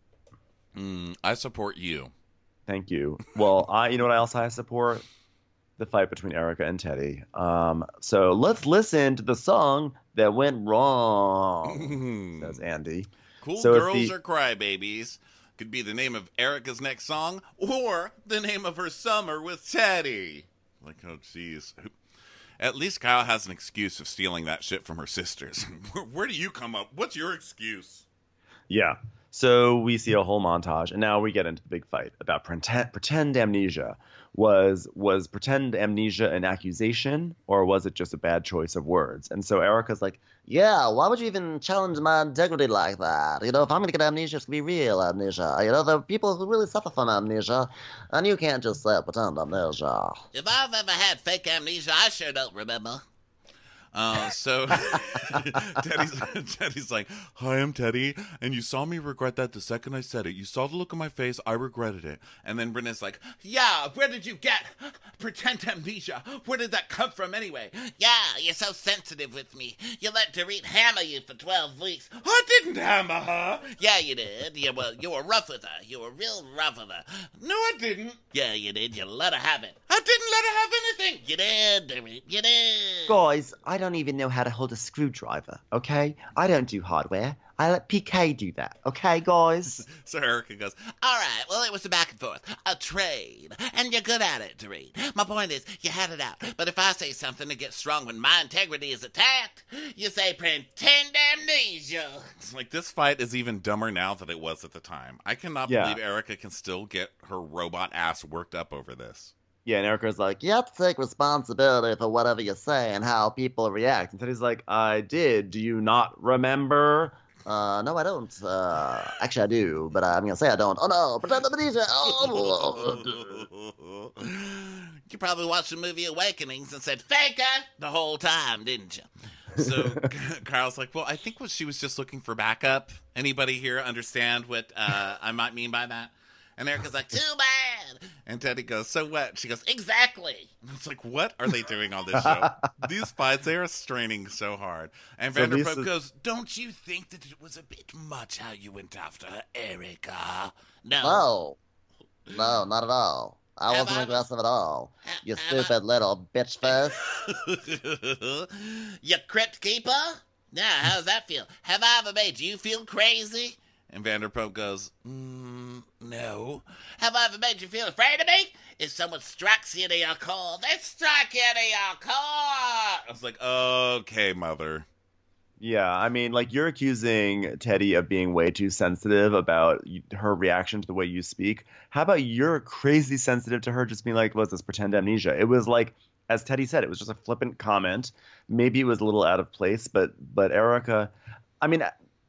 Mm, I support you. Thank you. Well, I, you know what else I support? The fight between Erica and Teddy. Um, so let's listen to the song that went wrong, says Andy. Cool So it's Girls the- or Crybabies could be the name of Erica's next song or the name of her summer with Teddy. Like, oh, jeez. At least Kyle has an excuse of stealing that shit from her sisters. where, where do you come up? What's your excuse? Yeah. So we see a whole montage, and now we get into the big fight about pretend, pretend amnesia. Was was pretend amnesia an accusation, or was it just a bad choice of words? And so Erica's like, Yeah, why would you even challenge my integrity like that? You know, if I'm gonna get amnesia, it's gonna be real amnesia. You know, there are people who really suffer from amnesia, and you can't just say pretend amnesia. If I've ever had fake amnesia, I sure don't remember. Uh, so Teddy's, Teddy's like, hi, I'm Teddy, and you saw me regret that the second I said it. You saw the look on my face. I regretted it. And then Brenda's like, yeah, where did you get pretend amnesia? Where did that come from anyway? Yeah, you're so sensitive with me. You let Dorit hammer you for twelve weeks. I didn't hammer her. Yeah, you did. You were, you were rough with her. You were real rough with her. No, I didn't. Yeah, you did. You let her have it. I didn't let her have anything. You did, Dorit. You did. guys, I don't even know how to hold a screwdriver, okay? I don't do hardware. I let P K do that, okay, guys? So Erica goes, all right, well, it was a back and forth, a trade, and you're good at it, Dorit. My point is, you had it out, but if I say something that gets strong when my integrity is attacked, you say pretend amnesia. It's like, this fight is even dumber now than it was at the time. I cannot Yeah. believe Erica can still get her robot ass worked up over this. Yeah, and Erica's like, You have to take responsibility for whatever you say and how people react. and Teddy's like, I did. Do you not remember? Uh, no, I don't. Uh, actually, I do, but I'm gonna say I don't. Oh no, pretend amnesia. Oh. You probably watched the movie Awakenings and said, faker, the whole time, didn't you? So Carl's like, well, I think what she was just looking for backup. Anybody here understand what uh, I might mean by that? And Erica's like, too bad. And Teddy goes, so what? She goes, exactly. And it's like, what are they doing on this show? These fights, they are straining so hard. And So Vanderpump Lisa- goes, don't you think that it was a bit much how you went after her, Erica? No. No, no, not at all. I Have wasn't I- aggressive at all. You Have I- stupid little bitch face. You crypt keeper? Yeah, how does that feel? Have I ever made you feel crazy? And Vanderpump goes, mm, no. Have I ever made you feel afraid of me? If someone strikes you to your core, they strike you to your core. I was like, okay, mother. Yeah, I mean, like, you're accusing Teddy of being way too sensitive about y- her reaction to the way you speak. How about you're crazy sensitive to her just being like, what's this pretend amnesia? It was like, as Teddy said, it was just a flippant comment. Maybe it was a little out of place, but but Erica, I mean,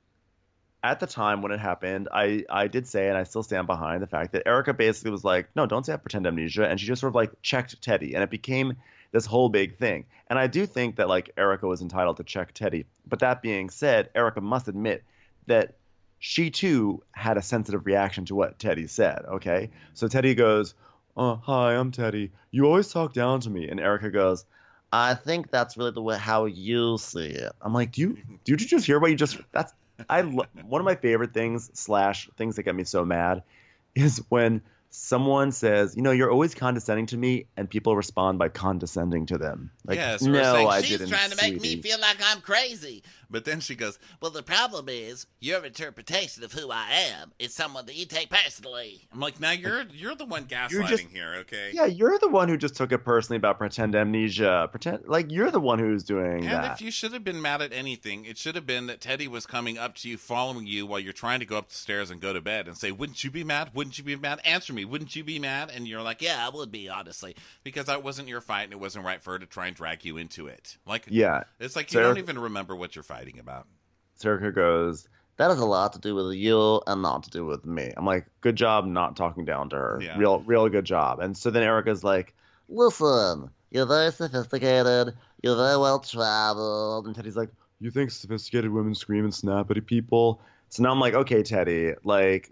at the time when it happened, I, I did say, and I still stand behind the fact that Erica basically was like, no, don't say pretend amnesia. And she just sort of like checked Teddy. And it became this whole big thing. And I do think that like Erica was entitled to check Teddy. But that being said, Erica must admit that she too had a sensitive reaction to what Teddy said. Okay. So Teddy goes, oh, hi, I'm Teddy. You always talk down to me. And Erica goes, I think that's really the way how you see it. I'm like, do you, did you just hear what you just, that's, I lo- one of my favorite things slash things that get me so mad is when someone says, you know, you're always condescending to me, and people respond by condescending to them. Like, Yeah, so we're no, saying, I she's didn't. trying to make sweetie." me feel like I'm crazy. But then she goes, well, the problem is your interpretation of who I am is someone that you take personally. I'm like, now you're you're the one gaslighting You're just- here, okay? Yeah, you're the one who just took it personally about pretend amnesia. Pretend like you're the one who's doing And that. if you should have been mad at anything, it should have been that Teddy was coming up to you, following you while you're trying to go up the stairs and go to bed and say, wouldn't you be mad? Wouldn't you be mad? Answer me. Wouldn't you be mad? And you're like, yeah, I would be, honestly. Because that wasn't your fight and it wasn't right for her to try and drag you into it. Like, Yeah. it's like you Sarah- don't even remember what you're fighting about. Erica goes, That has a lot to do with you and not to do with me. I'm like, good job not talking down to her. Yeah. Real, real good job. And so then Erica's like, Listen, you're very sophisticated. You're very well traveled. and Teddy's like, you think sophisticated women scream and snap at people? So now I'm like, okay, Teddy, like,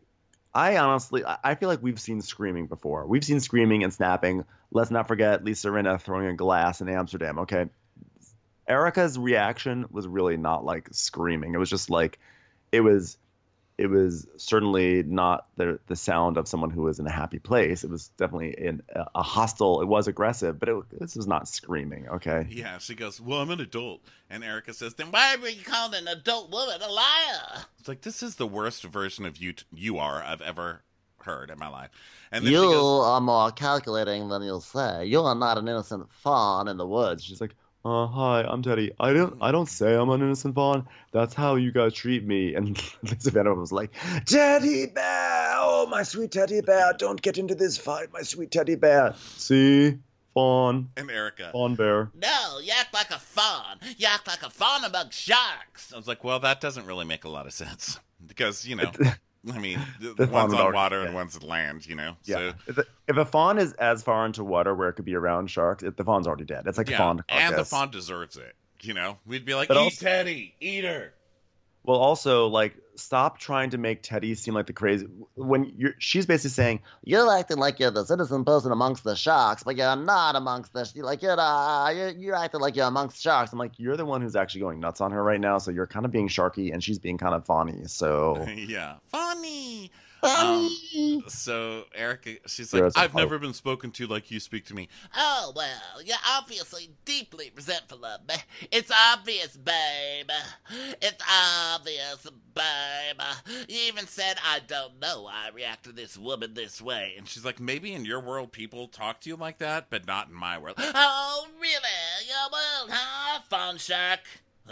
I honestly, I I feel like we've seen screaming before. We've seen screaming and snapping. Let's not forget Lisa Rinna throwing a glass in Amsterdam. Okay, Erica's reaction was really not like screaming. It was just like, it was, it was certainly not the the sound of someone who was in a happy place. It was definitely in a, a hostile. It was aggressive, but it, this was not screaming. Okay. Yeah, she goes, well, I'm an adult. And Erica says, then why were you calling an adult woman a liar? It's like, this is the worst version of you, t- you are I've ever heard in my life. And then You she goes, are more calculating than you'll say. You are not an innocent fawn in the woods. She's like, uh, hi, I'm Teddy. I don't, I don't say I'm an innocent fawn. That's how you guys treat me. And Lisa Vanderpump was like, Teddy bear, oh my sweet teddy bear, don't get into this fight, my sweet teddy bear. See, fawn, and Erica, fawn bear. no, you act like a fawn. You act like a fawn among sharks. I was like, well, that doesn't really make a lot of sense. Because, you know, I mean, The one's fawn on dog- water yeah. and one's land, you know? Yeah. So, If, a, if a fawn is as far into water where it could be around sharks, it, the fawn's already dead. It's like a yeah, fawn and the carcass. fawn deserves it. You know? We'd be like, But eat also- Teddy, eat her. Well, also, like, stop trying to make Teddy seem like the crazy. When you're, she's basically saying, You're acting like you're the citizen person amongst the sharks, but you're not amongst the. You're like you're, uh, you're you're acting like you're amongst sharks. I'm like, you're the one who's actually going nuts on her right now, so you're kind of being sharky, and she's being kind of fawny. So yeah. Funny. Funny. So Erica, she's You're like, as a I've punk. never been spoken to like you speak to me. Oh, well, you're obviously deeply resentful of me. It's obvious, babe. It's obvious, babe. You even said, I don't know why I react to this woman this way. And she's like, maybe in your world people talk to you like that, but not in my world. Oh, really? Your world, huh, Fawn Shark?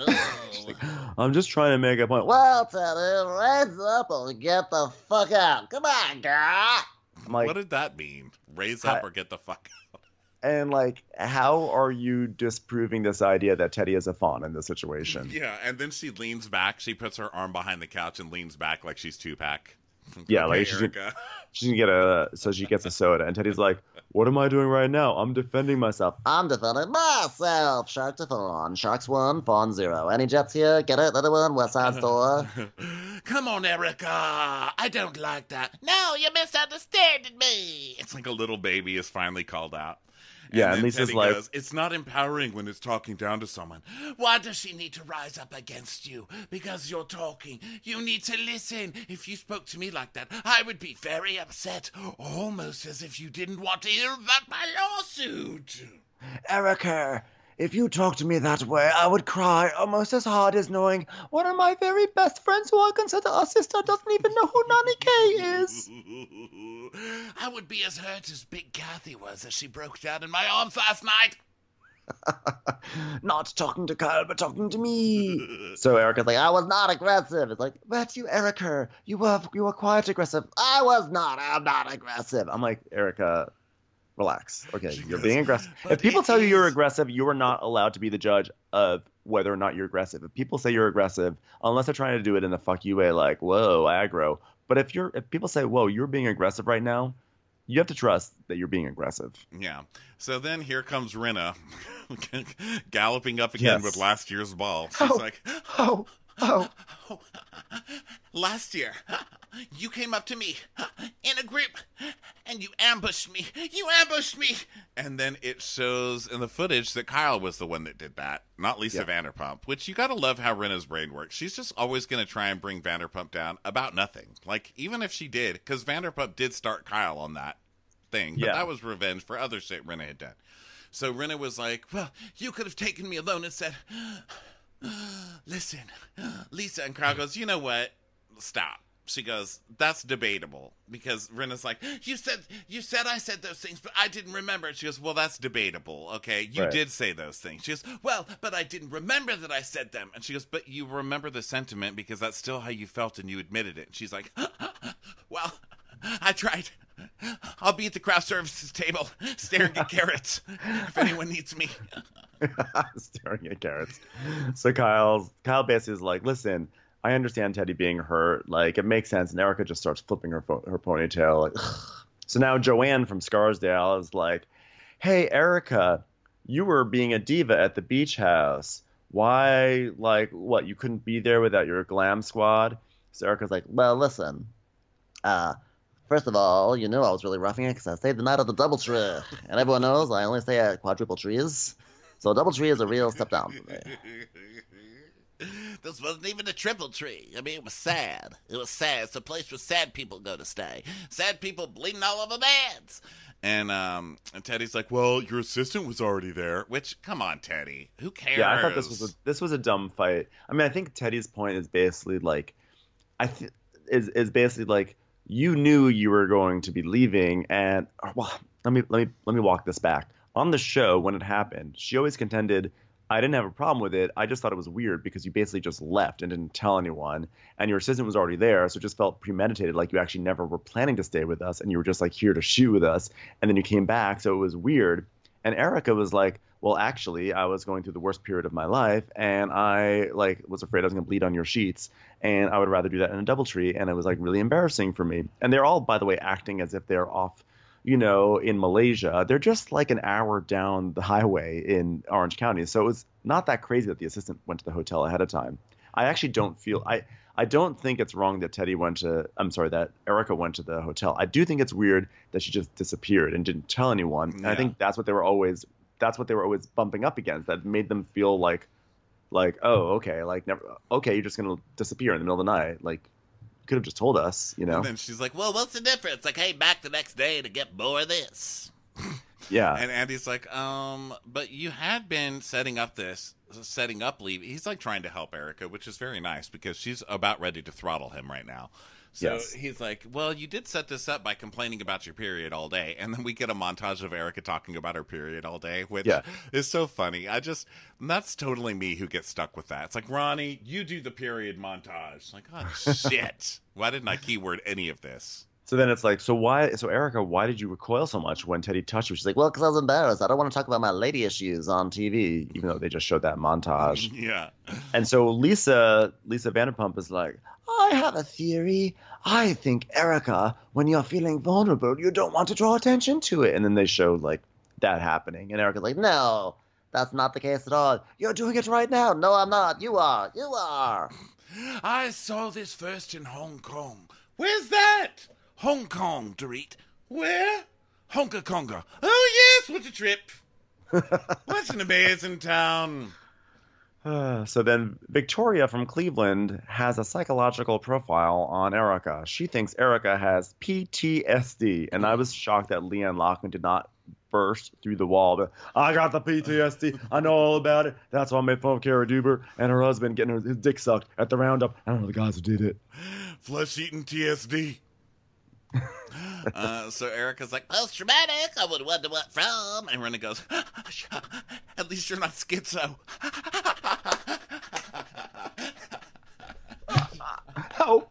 Oh. I'm just trying to make a point. Well, Teddy, raise up or get the fuck out. Come on, girl. I'm like, What did that mean? Raise up I- or get the fuck out? and like, how are you disproving this idea that Teddy is a fawn in this situation? Yeah, and then she leans back. She puts her arm behind the couch and leans back like she's Tupac. Yeah, Okay, like she's- Erica. She's gonna get a, so she gets a soda, and Teddy's like, "What am I doing right now? I'm defending myself." I'm defending myself. Shark to fawn. Sharks one, fawn zero. Any jets here? Get it? Little one, West Side Store. Come on, Erica. I don't like that. No, you're misunderstanding me. It's like a little baby is finally called out. Yeah, and and then Lisa's Teddy like- goes, it's not empowering when it's talking down to someone. Why does she need to rise up against you? Because you're talking. You need to listen. If you spoke to me like that, I would be very upset. Almost as if you didn't want to hear about my lawsuit. Erica, if you talk to me that way, I would cry almost as hard as knowing one of my very best friends who I consider a sister doesn't even know who Nani K is. I would be as hurt as Big Kathy was as she broke down in my arms last night. Not talking to Kyle, but talking to me. So Erica's like, I was not aggressive. It's like, But you, Erica, you were you were quite aggressive. I was not. I'm not aggressive. I'm like, Erica, relax. Okay, She you're goes, being aggressive. "But If people it tell you you're is." aggressive, you are not allowed to be the judge of whether or not you're aggressive. If people say you're aggressive, unless they're trying to do it in the fuck you way, like, whoa, aggro. But if you're if people say, whoa, you're being aggressive right now, you have to trust that you're being aggressive. Yeah. So then here comes Rinna galloping up again Yes. with last year's ball. She's Oh. like, Oh, oh. "Oh, last year, you came up to me in a group and you ambushed me. You ambushed me. And then it shows in the footage that Kyle was the one that did that, not Lisa Yeah. Vanderpump, which you got to love how Rinna's brain works. She's just always going to try and bring Vanderpump down about nothing. Like, even if she did, because Vanderpump did start Kyle on that thing, but Yeah. that was revenge for other shit Rinna had done. So Rinna was like, well, you could have taken me alone and said, listen, Lisa. And Kyle goes, you know what? Stop. She goes, that's debatable. Because Rinna's like, you said you said I said those things, but I didn't remember. She goes, well, that's debatable. Okay, you Right. did say those things. She goes, well, but I didn't remember that I said them. And she goes, but you remember the sentiment because that's still how you felt and you admitted it. And she's like, well, I tried. I'll be at the craft services table staring at carrots if anyone needs me. Staring at carrots. So Kyle's Kyle basically is like, listen, I understand Teddy being hurt. Like, it makes sense. And Erica just starts flipping her fo- her ponytail. Like, so now Joanne from Scarsdale is like, hey, Erica, you were being a diva at the beach house. Why, like, what, you couldn't be there without your glam squad? So Erica's like, Well, listen. Uh, First of all, you knew I was really roughing it because I stayed the night at the Doubletree. And everyone knows I only stay at quadruple trees. So Doubletree is a real step down for me. This wasn't even a triple tree. I mean, it was sad. It was sad. It's a place where sad people go to stay. Sad people bleeding all over beds. And um, and Teddy's like, well, your assistant was already there. Which, come on, Teddy. Who cares? Yeah, I thought this was a, this was a dumb fight. I mean, I think Teddy's point is basically like, I th- is is basically like you knew you were going to be leaving, and well, let me let me let me walk this back. On the show, when it happened, she always contended, I didn't have a problem with it. I just thought it was weird because you basically just left and didn't tell anyone. And your assistant was already there, so it just felt premeditated, like you actually never were planning to stay with us and you were just like here to shoot with us. And then you came back, so it was weird. And Erica was like, well, actually, I was going through the worst period of my life and I like was afraid I was going to bleed on your sheets. And I would rather do that in a Doubletree. And it was like really embarrassing for me. And they're all, by the way, acting as if they're off, you know, in Malaysia. They're just like an hour down the highway in Orange County. So it was not that crazy that the assistant went to the hotel ahead of time. I actually don't feel I I don't think it's wrong that Teddy went to I'm sorry, that Erica went to the hotel. I do think it's weird that she just disappeared and didn't tell anyone. And Yeah. I think that's what they were always that's what they were always bumping up against. That made them feel like like, oh, okay, like never okay, you're just gonna disappear in the middle of the night. Like could have just told us, you know. And then she's like, Well, what's the difference? Like, hey, back the next day to get more of this. yeah. and Andy's like, um, but you had been setting up this, setting up leave. He's like trying to help Erica, which is very nice because she's about ready to throttle him right now. So Yes. he's like, well, you did set this up by complaining about your period all day. And then we get a montage of Erica talking about her period all day, which Yeah. is so funny. I just, that's totally me who gets stuck with that. It's like, Ronnie, you do the period montage. Like, oh, shit. Why didn't I keyword any of this? So then it's like, so why so Erica, why did you recoil so much when Teddy touched you? She's like, Well, because I was embarrassed. I don't want to talk about my lady issues on T V. even though they just showed that montage. Yeah. And so Lisa Lisa Vanderpump is like, I have a theory. I think, Erica, when you're feeling vulnerable, you don't want to draw attention to it. And then they show like that happening. And Erica's like, no, No, that's not the case at all. you're doing it right now. No, I'm not. You are. You are. I saw this first in Hong Kong. Where's that? Hong Kong, Dorit. Where? Honka Konga. Oh, yes, what a trip. What an amazing town. Uh, so then Victoria from Cleveland has a psychological profile on Erica. She thinks Erica has P T S D. And I was shocked that Leanne Lockman did not burst through the wall. But, I got the P T S D. I know all about it. That's why I made fun of Cara Duber and her husband getting his dick sucked at the roundup. I don't know the guys who did it. Flesh-eating T S D. uh, so Erica's like, Well, it's traumatic. I would wonder what from. and Rena goes, at least you're not schizo. Help.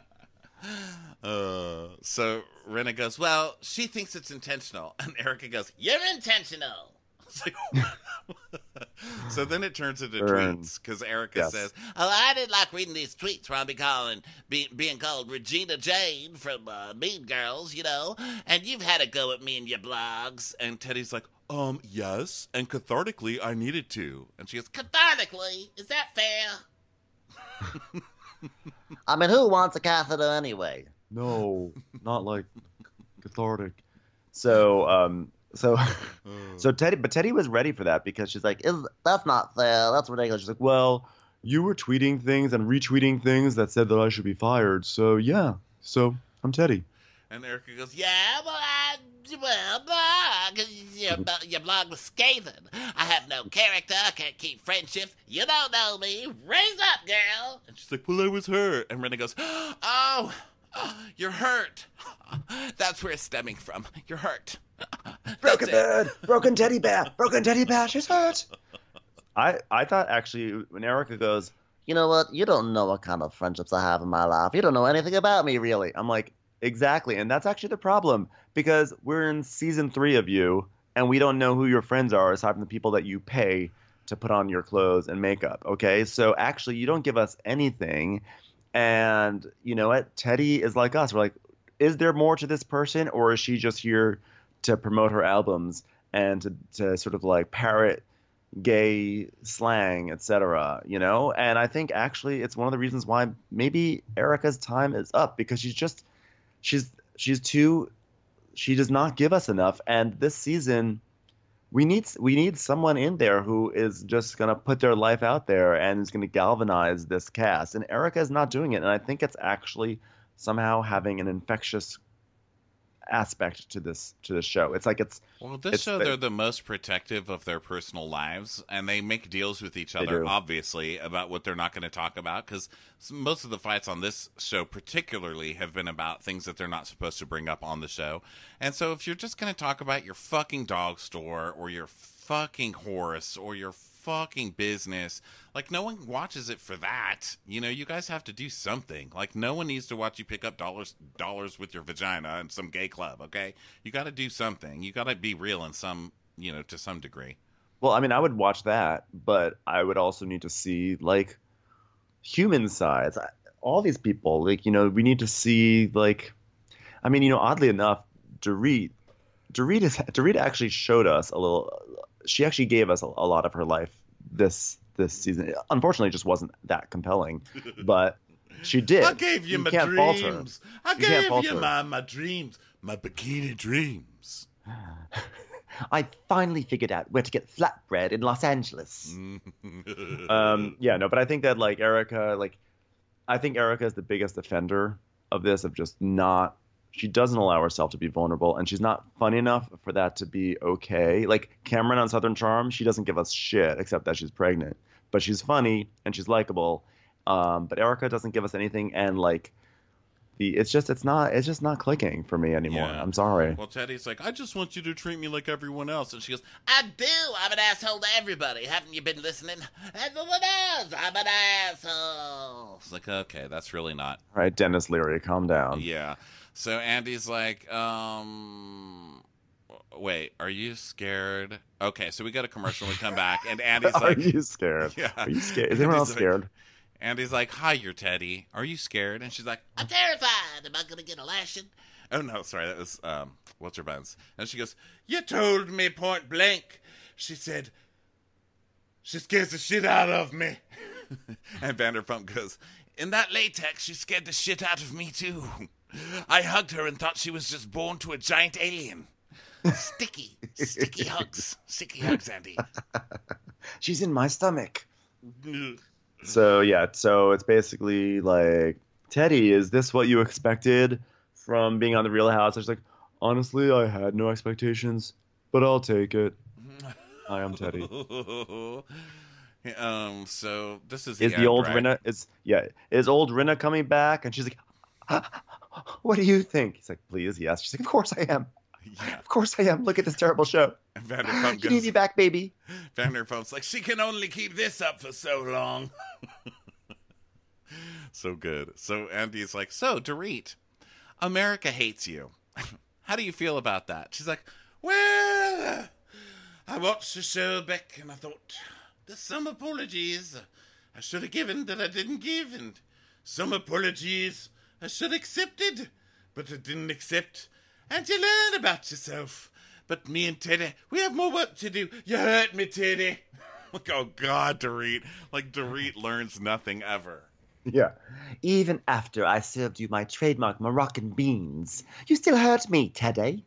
Uh, so Rena goes, well, she thinks it's intentional. And Erica goes, You're intentional. it's like, so then it turns into Burn. tweets because Erica Yes. says, Oh, I didn't like reading these tweets where I'd be calling, be, being called Regina Jane from uh, Mean Girls, you know, and you've had a go at me in your blogs. and Teddy's like, um, yes, and cathartically, I needed to. And she goes, Cathartically, is that fair? I mean, who wants a catheter anyway? No, not like cathartic. So, um, so, so Teddy, but Teddy was ready for that because she's like, Is that's not fair. That's ridiculous. she's like, well, you were tweeting things and retweeting things that said that I should be fired. So yeah, so I'm Teddy. and Erica goes, Yeah, well, I, well, blah, 'cause your, your blog was scathing. I have no character. I can't keep friendships. You don't know me. Raise up, girl. and she's like, well, I was hurt. And Rena goes, oh, oh, you're hurt. That's where it's stemming from. You're hurt. Broken That's it. bed, broken teddy bear, broken teddy bear. She's hurt. I I thought actually when Erica goes, You know what? You don't know what kind of friendships I have in my life. You don't know anything about me, really. I'm like, exactly, and that's actually the problem because we're in season three of you, and we don't know who your friends are aside from the people that you pay to put on your clothes and makeup. Okay, so actually, you don't give us anything, and you know what? Teddy is like us. We're like, is there more to this person, or is she just here to promote her albums and to to sort of like parrot gay slang, et cetera, you know? And I think actually it's one of the reasons why maybe Erica's time is up because she's just she's she's too. She does not give us enough. And this season, we need we need someone in there who is just gonna put their life out there and is gonna galvanize this cast. And Erica is not doing it. And I think it's actually somehow having an infectious aspect to this to this show. It's like it's well, this it's, show they're the most protective of their personal lives, and they make deals with each other, do. obviously, about what they're not going to talk about. Because most of the fights on this show, particularly, have been about things that they're not supposed to bring up on the show. And so, if you're just going to talk about your fucking dog store or your fucking horse or your fucking business, like, no one watches it for that. You know, you guys have to do something. Like, no one needs to watch you pick up dollars dollars with your vagina in some gay club, okay? You got to do something. You got to be real in some, you know, to some degree. well, I mean, I would watch that, but I would also need to see like human sides. I- All these people, like, you know, we need to see like, I mean, you know, oddly enough, Dorit, Dorit is Dorit actually showed us a little. She actually gave us a, a lot of her life this this season. Unfortunately, it just wasn't that compelling, but she did. I gave you, my can't fault her. dreams. I You can't gave fault you her. my, my dreams, my bikini dreams. I finally figured out where to get flatbread in Los Angeles. um, yeah, no, but I think that like Erica, like I think Erica is the biggest offender of this, of just not. She doesn't allow herself to be vulnerable, and she's not funny enough for that to be okay. Like Cameron on Southern Charm, she doesn't give us shit except that she's pregnant, but she's funny and she's likable. Um, but Erica doesn't give us anything, and like the it's just it's not it's just not clicking for me anymore. Yeah. I'm sorry. Well, Teddy's like, I just want you to treat me like everyone else. And she goes, I do. I'm an asshole to everybody. Haven't you been listening? Everyone else, I'm an asshole. it's like, okay, that's really not. All right, Dennis Leary, calm down. Yeah. So Andy's like, um, wait, are you scared? Okay, so we got a commercial. We come back, and Andy's Are like, you scared? yeah. Are you scared? Is anyone Andy's else like- scared? Andy's like, hi, you're Teddy. Are you scared? And she's like, I'm terrified. Am I going to get a lashing? oh, no, sorry, that was, um, what's her buns? And she goes, you told me point blank. She said, she scares the shit out of me. And Vanderpump goes, in that latex, she scared the shit out of me, too. I hugged her and thought she was just born to a giant alien. Sticky. Sticky hugs. Sticky hugs, Andy. She's in my stomach. So yeah, so it's basically like, Teddy, is this what you expected from being on the Real House? I was like, honestly, I had no expectations, but I'll take it. I am Teddy. um. So this is the Is the end, old right? Rinna? Is yeah? Is old Rinna coming back? And she's like, what do you think? He's like, please, yes. She's like, of course I am. Yeah. Of course I am. Look at this terrible show. And Vanderpump You need goes, me back, baby. Vanderpump's like, she can only keep this up for so long. So good. So Andy's like, so Dorit, America hates you. How do you feel about that? She's like, well, I watched the show back and I thought, there's some apologies I should have given that I didn't give, and some apologies I should have accepted, but I didn't accept. And you learn about yourself. But me and Teddy, we have more work to do. You hurt me, Teddy. Like, oh, God, Dorit. Like, Dorit learns nothing ever. Yeah. Even after I served you my trademark Moroccan beans, you still hurt me, Teddy.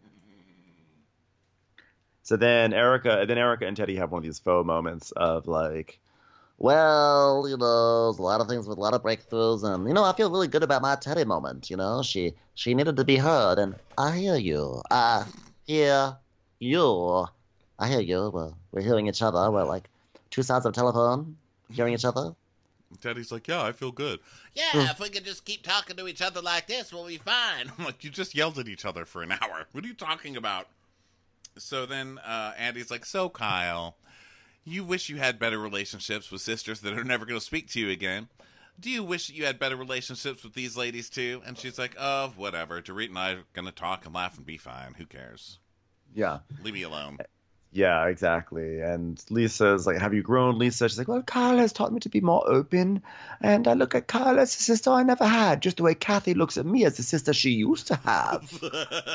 So then Erica, then Erica and Teddy have one of these faux moments of like, Well, you know, there's a lot of things with a lot of breakthroughs, and you know, I feel really good about my Teddy moment. You know, she she needed to be heard, and I hear you. I hear you. I hear you. We're, we're hearing each other. We're like two sides of a telephone, hearing each other. Teddy's like, yeah, I feel good. Yeah, if we could just keep talking to each other like this, we'll be fine. I'm like, you just yelled at each other for an hour. What are you talking about? So then uh, Andy's like, so Kyle, you wish you had better relationships with sisters that are never going to speak to you again. Do you wish you had better relationships with these ladies too? And she's like, oh, whatever. Dorit and I are going to talk and laugh and be fine. Who cares? yeah, Leave me alone. yeah, exactly. And Lisa's like, have you grown, Lisa? She's like, well, Kyle has taught me to be more open, and I look at Kyle as a sister I never had, just the way Kathy looks at me as the sister she used to have.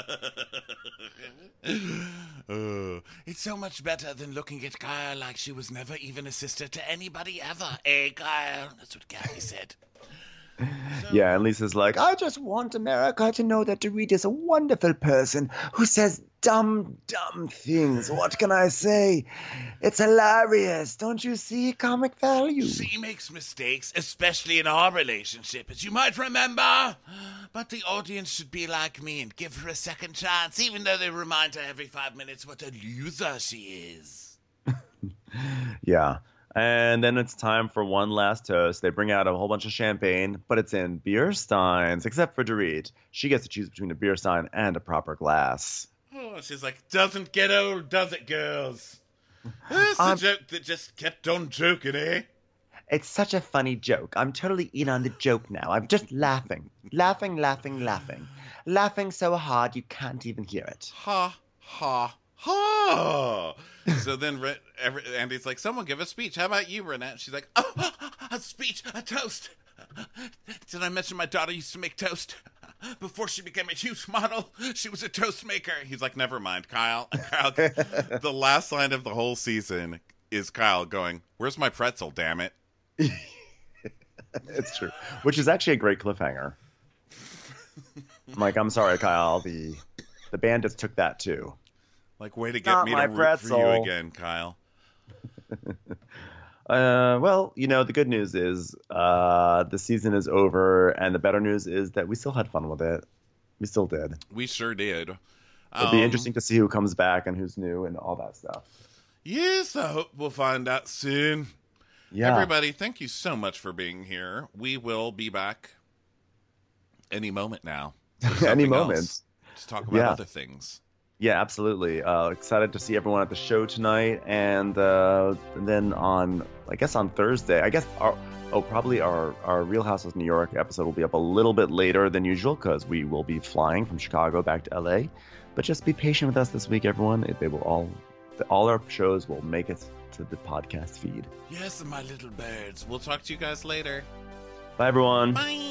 Uh, it's so much better than looking at Kyle like she was never even a sister to anybody ever. Eh, Kyle? That's what Kathy said. Yeah, and Lisa's like, I just want America to know that Dorit is a wonderful person who says dumb, dumb things. What can I say? It's hilarious. Don't you see comic value? She makes mistakes, especially in our relationship, as you might remember. But the audience should be like me and give her a second chance, even though they remind her every five minutes what a loser she is. Yeah. And then it's time for one last toast. They bring out a whole bunch of champagne, but it's in beer steins, except for Dorit. She gets to choose between a beer stein and a proper glass. Oh, she's like, doesn't get old, does it, girls? That's Um, a joke that just kept on joking, eh? It's such a funny joke. I'm totally in on the joke now. I'm just laughing. Laughing, laughing, laughing. Laughing so hard you can't even hear it. Ha, ha, ha. So then Re- every- Andy's like, someone give a speech. How about you, Renette? She's like, oh, a speech, a toast. Did I mention my daughter used to make toast? Before she became a huge model, she was a toast maker. He's like, never mind, Kyle. Kyle, the last line of the whole season is Kyle going, where's my pretzel, damn it? It's true. Which is actually a great cliffhanger. I'm like, I'm sorry, Kyle. The the bandits took that too. Like, way to get Not me my to root for you pretzel. again, Kyle. Uh, well, you know, the good news is uh, the season is over, and the better news is that we still had fun with it. We still did. We sure did. It'll be Um, interesting to see who comes back and who's new and all that stuff. Yes, I hope we'll find out soon. Yeah. Everybody, thank you so much for being here. We will be back any moment now. with Any something moment. else to talk about Yeah. other things. Yeah, absolutely. Uh, excited to see everyone at the show tonight, and, uh, and then on, I guess on Thursday, I guess our, oh, probably our our Real Housewives of New York episode will be up a little bit later than usual because we will be flying from Chicago back to L A. But just be patient with us this week, everyone. It- They will all, all our shows will make it to the podcast feed. Yes, my little birds. We'll talk to you guys later. Bye, everyone. Bye.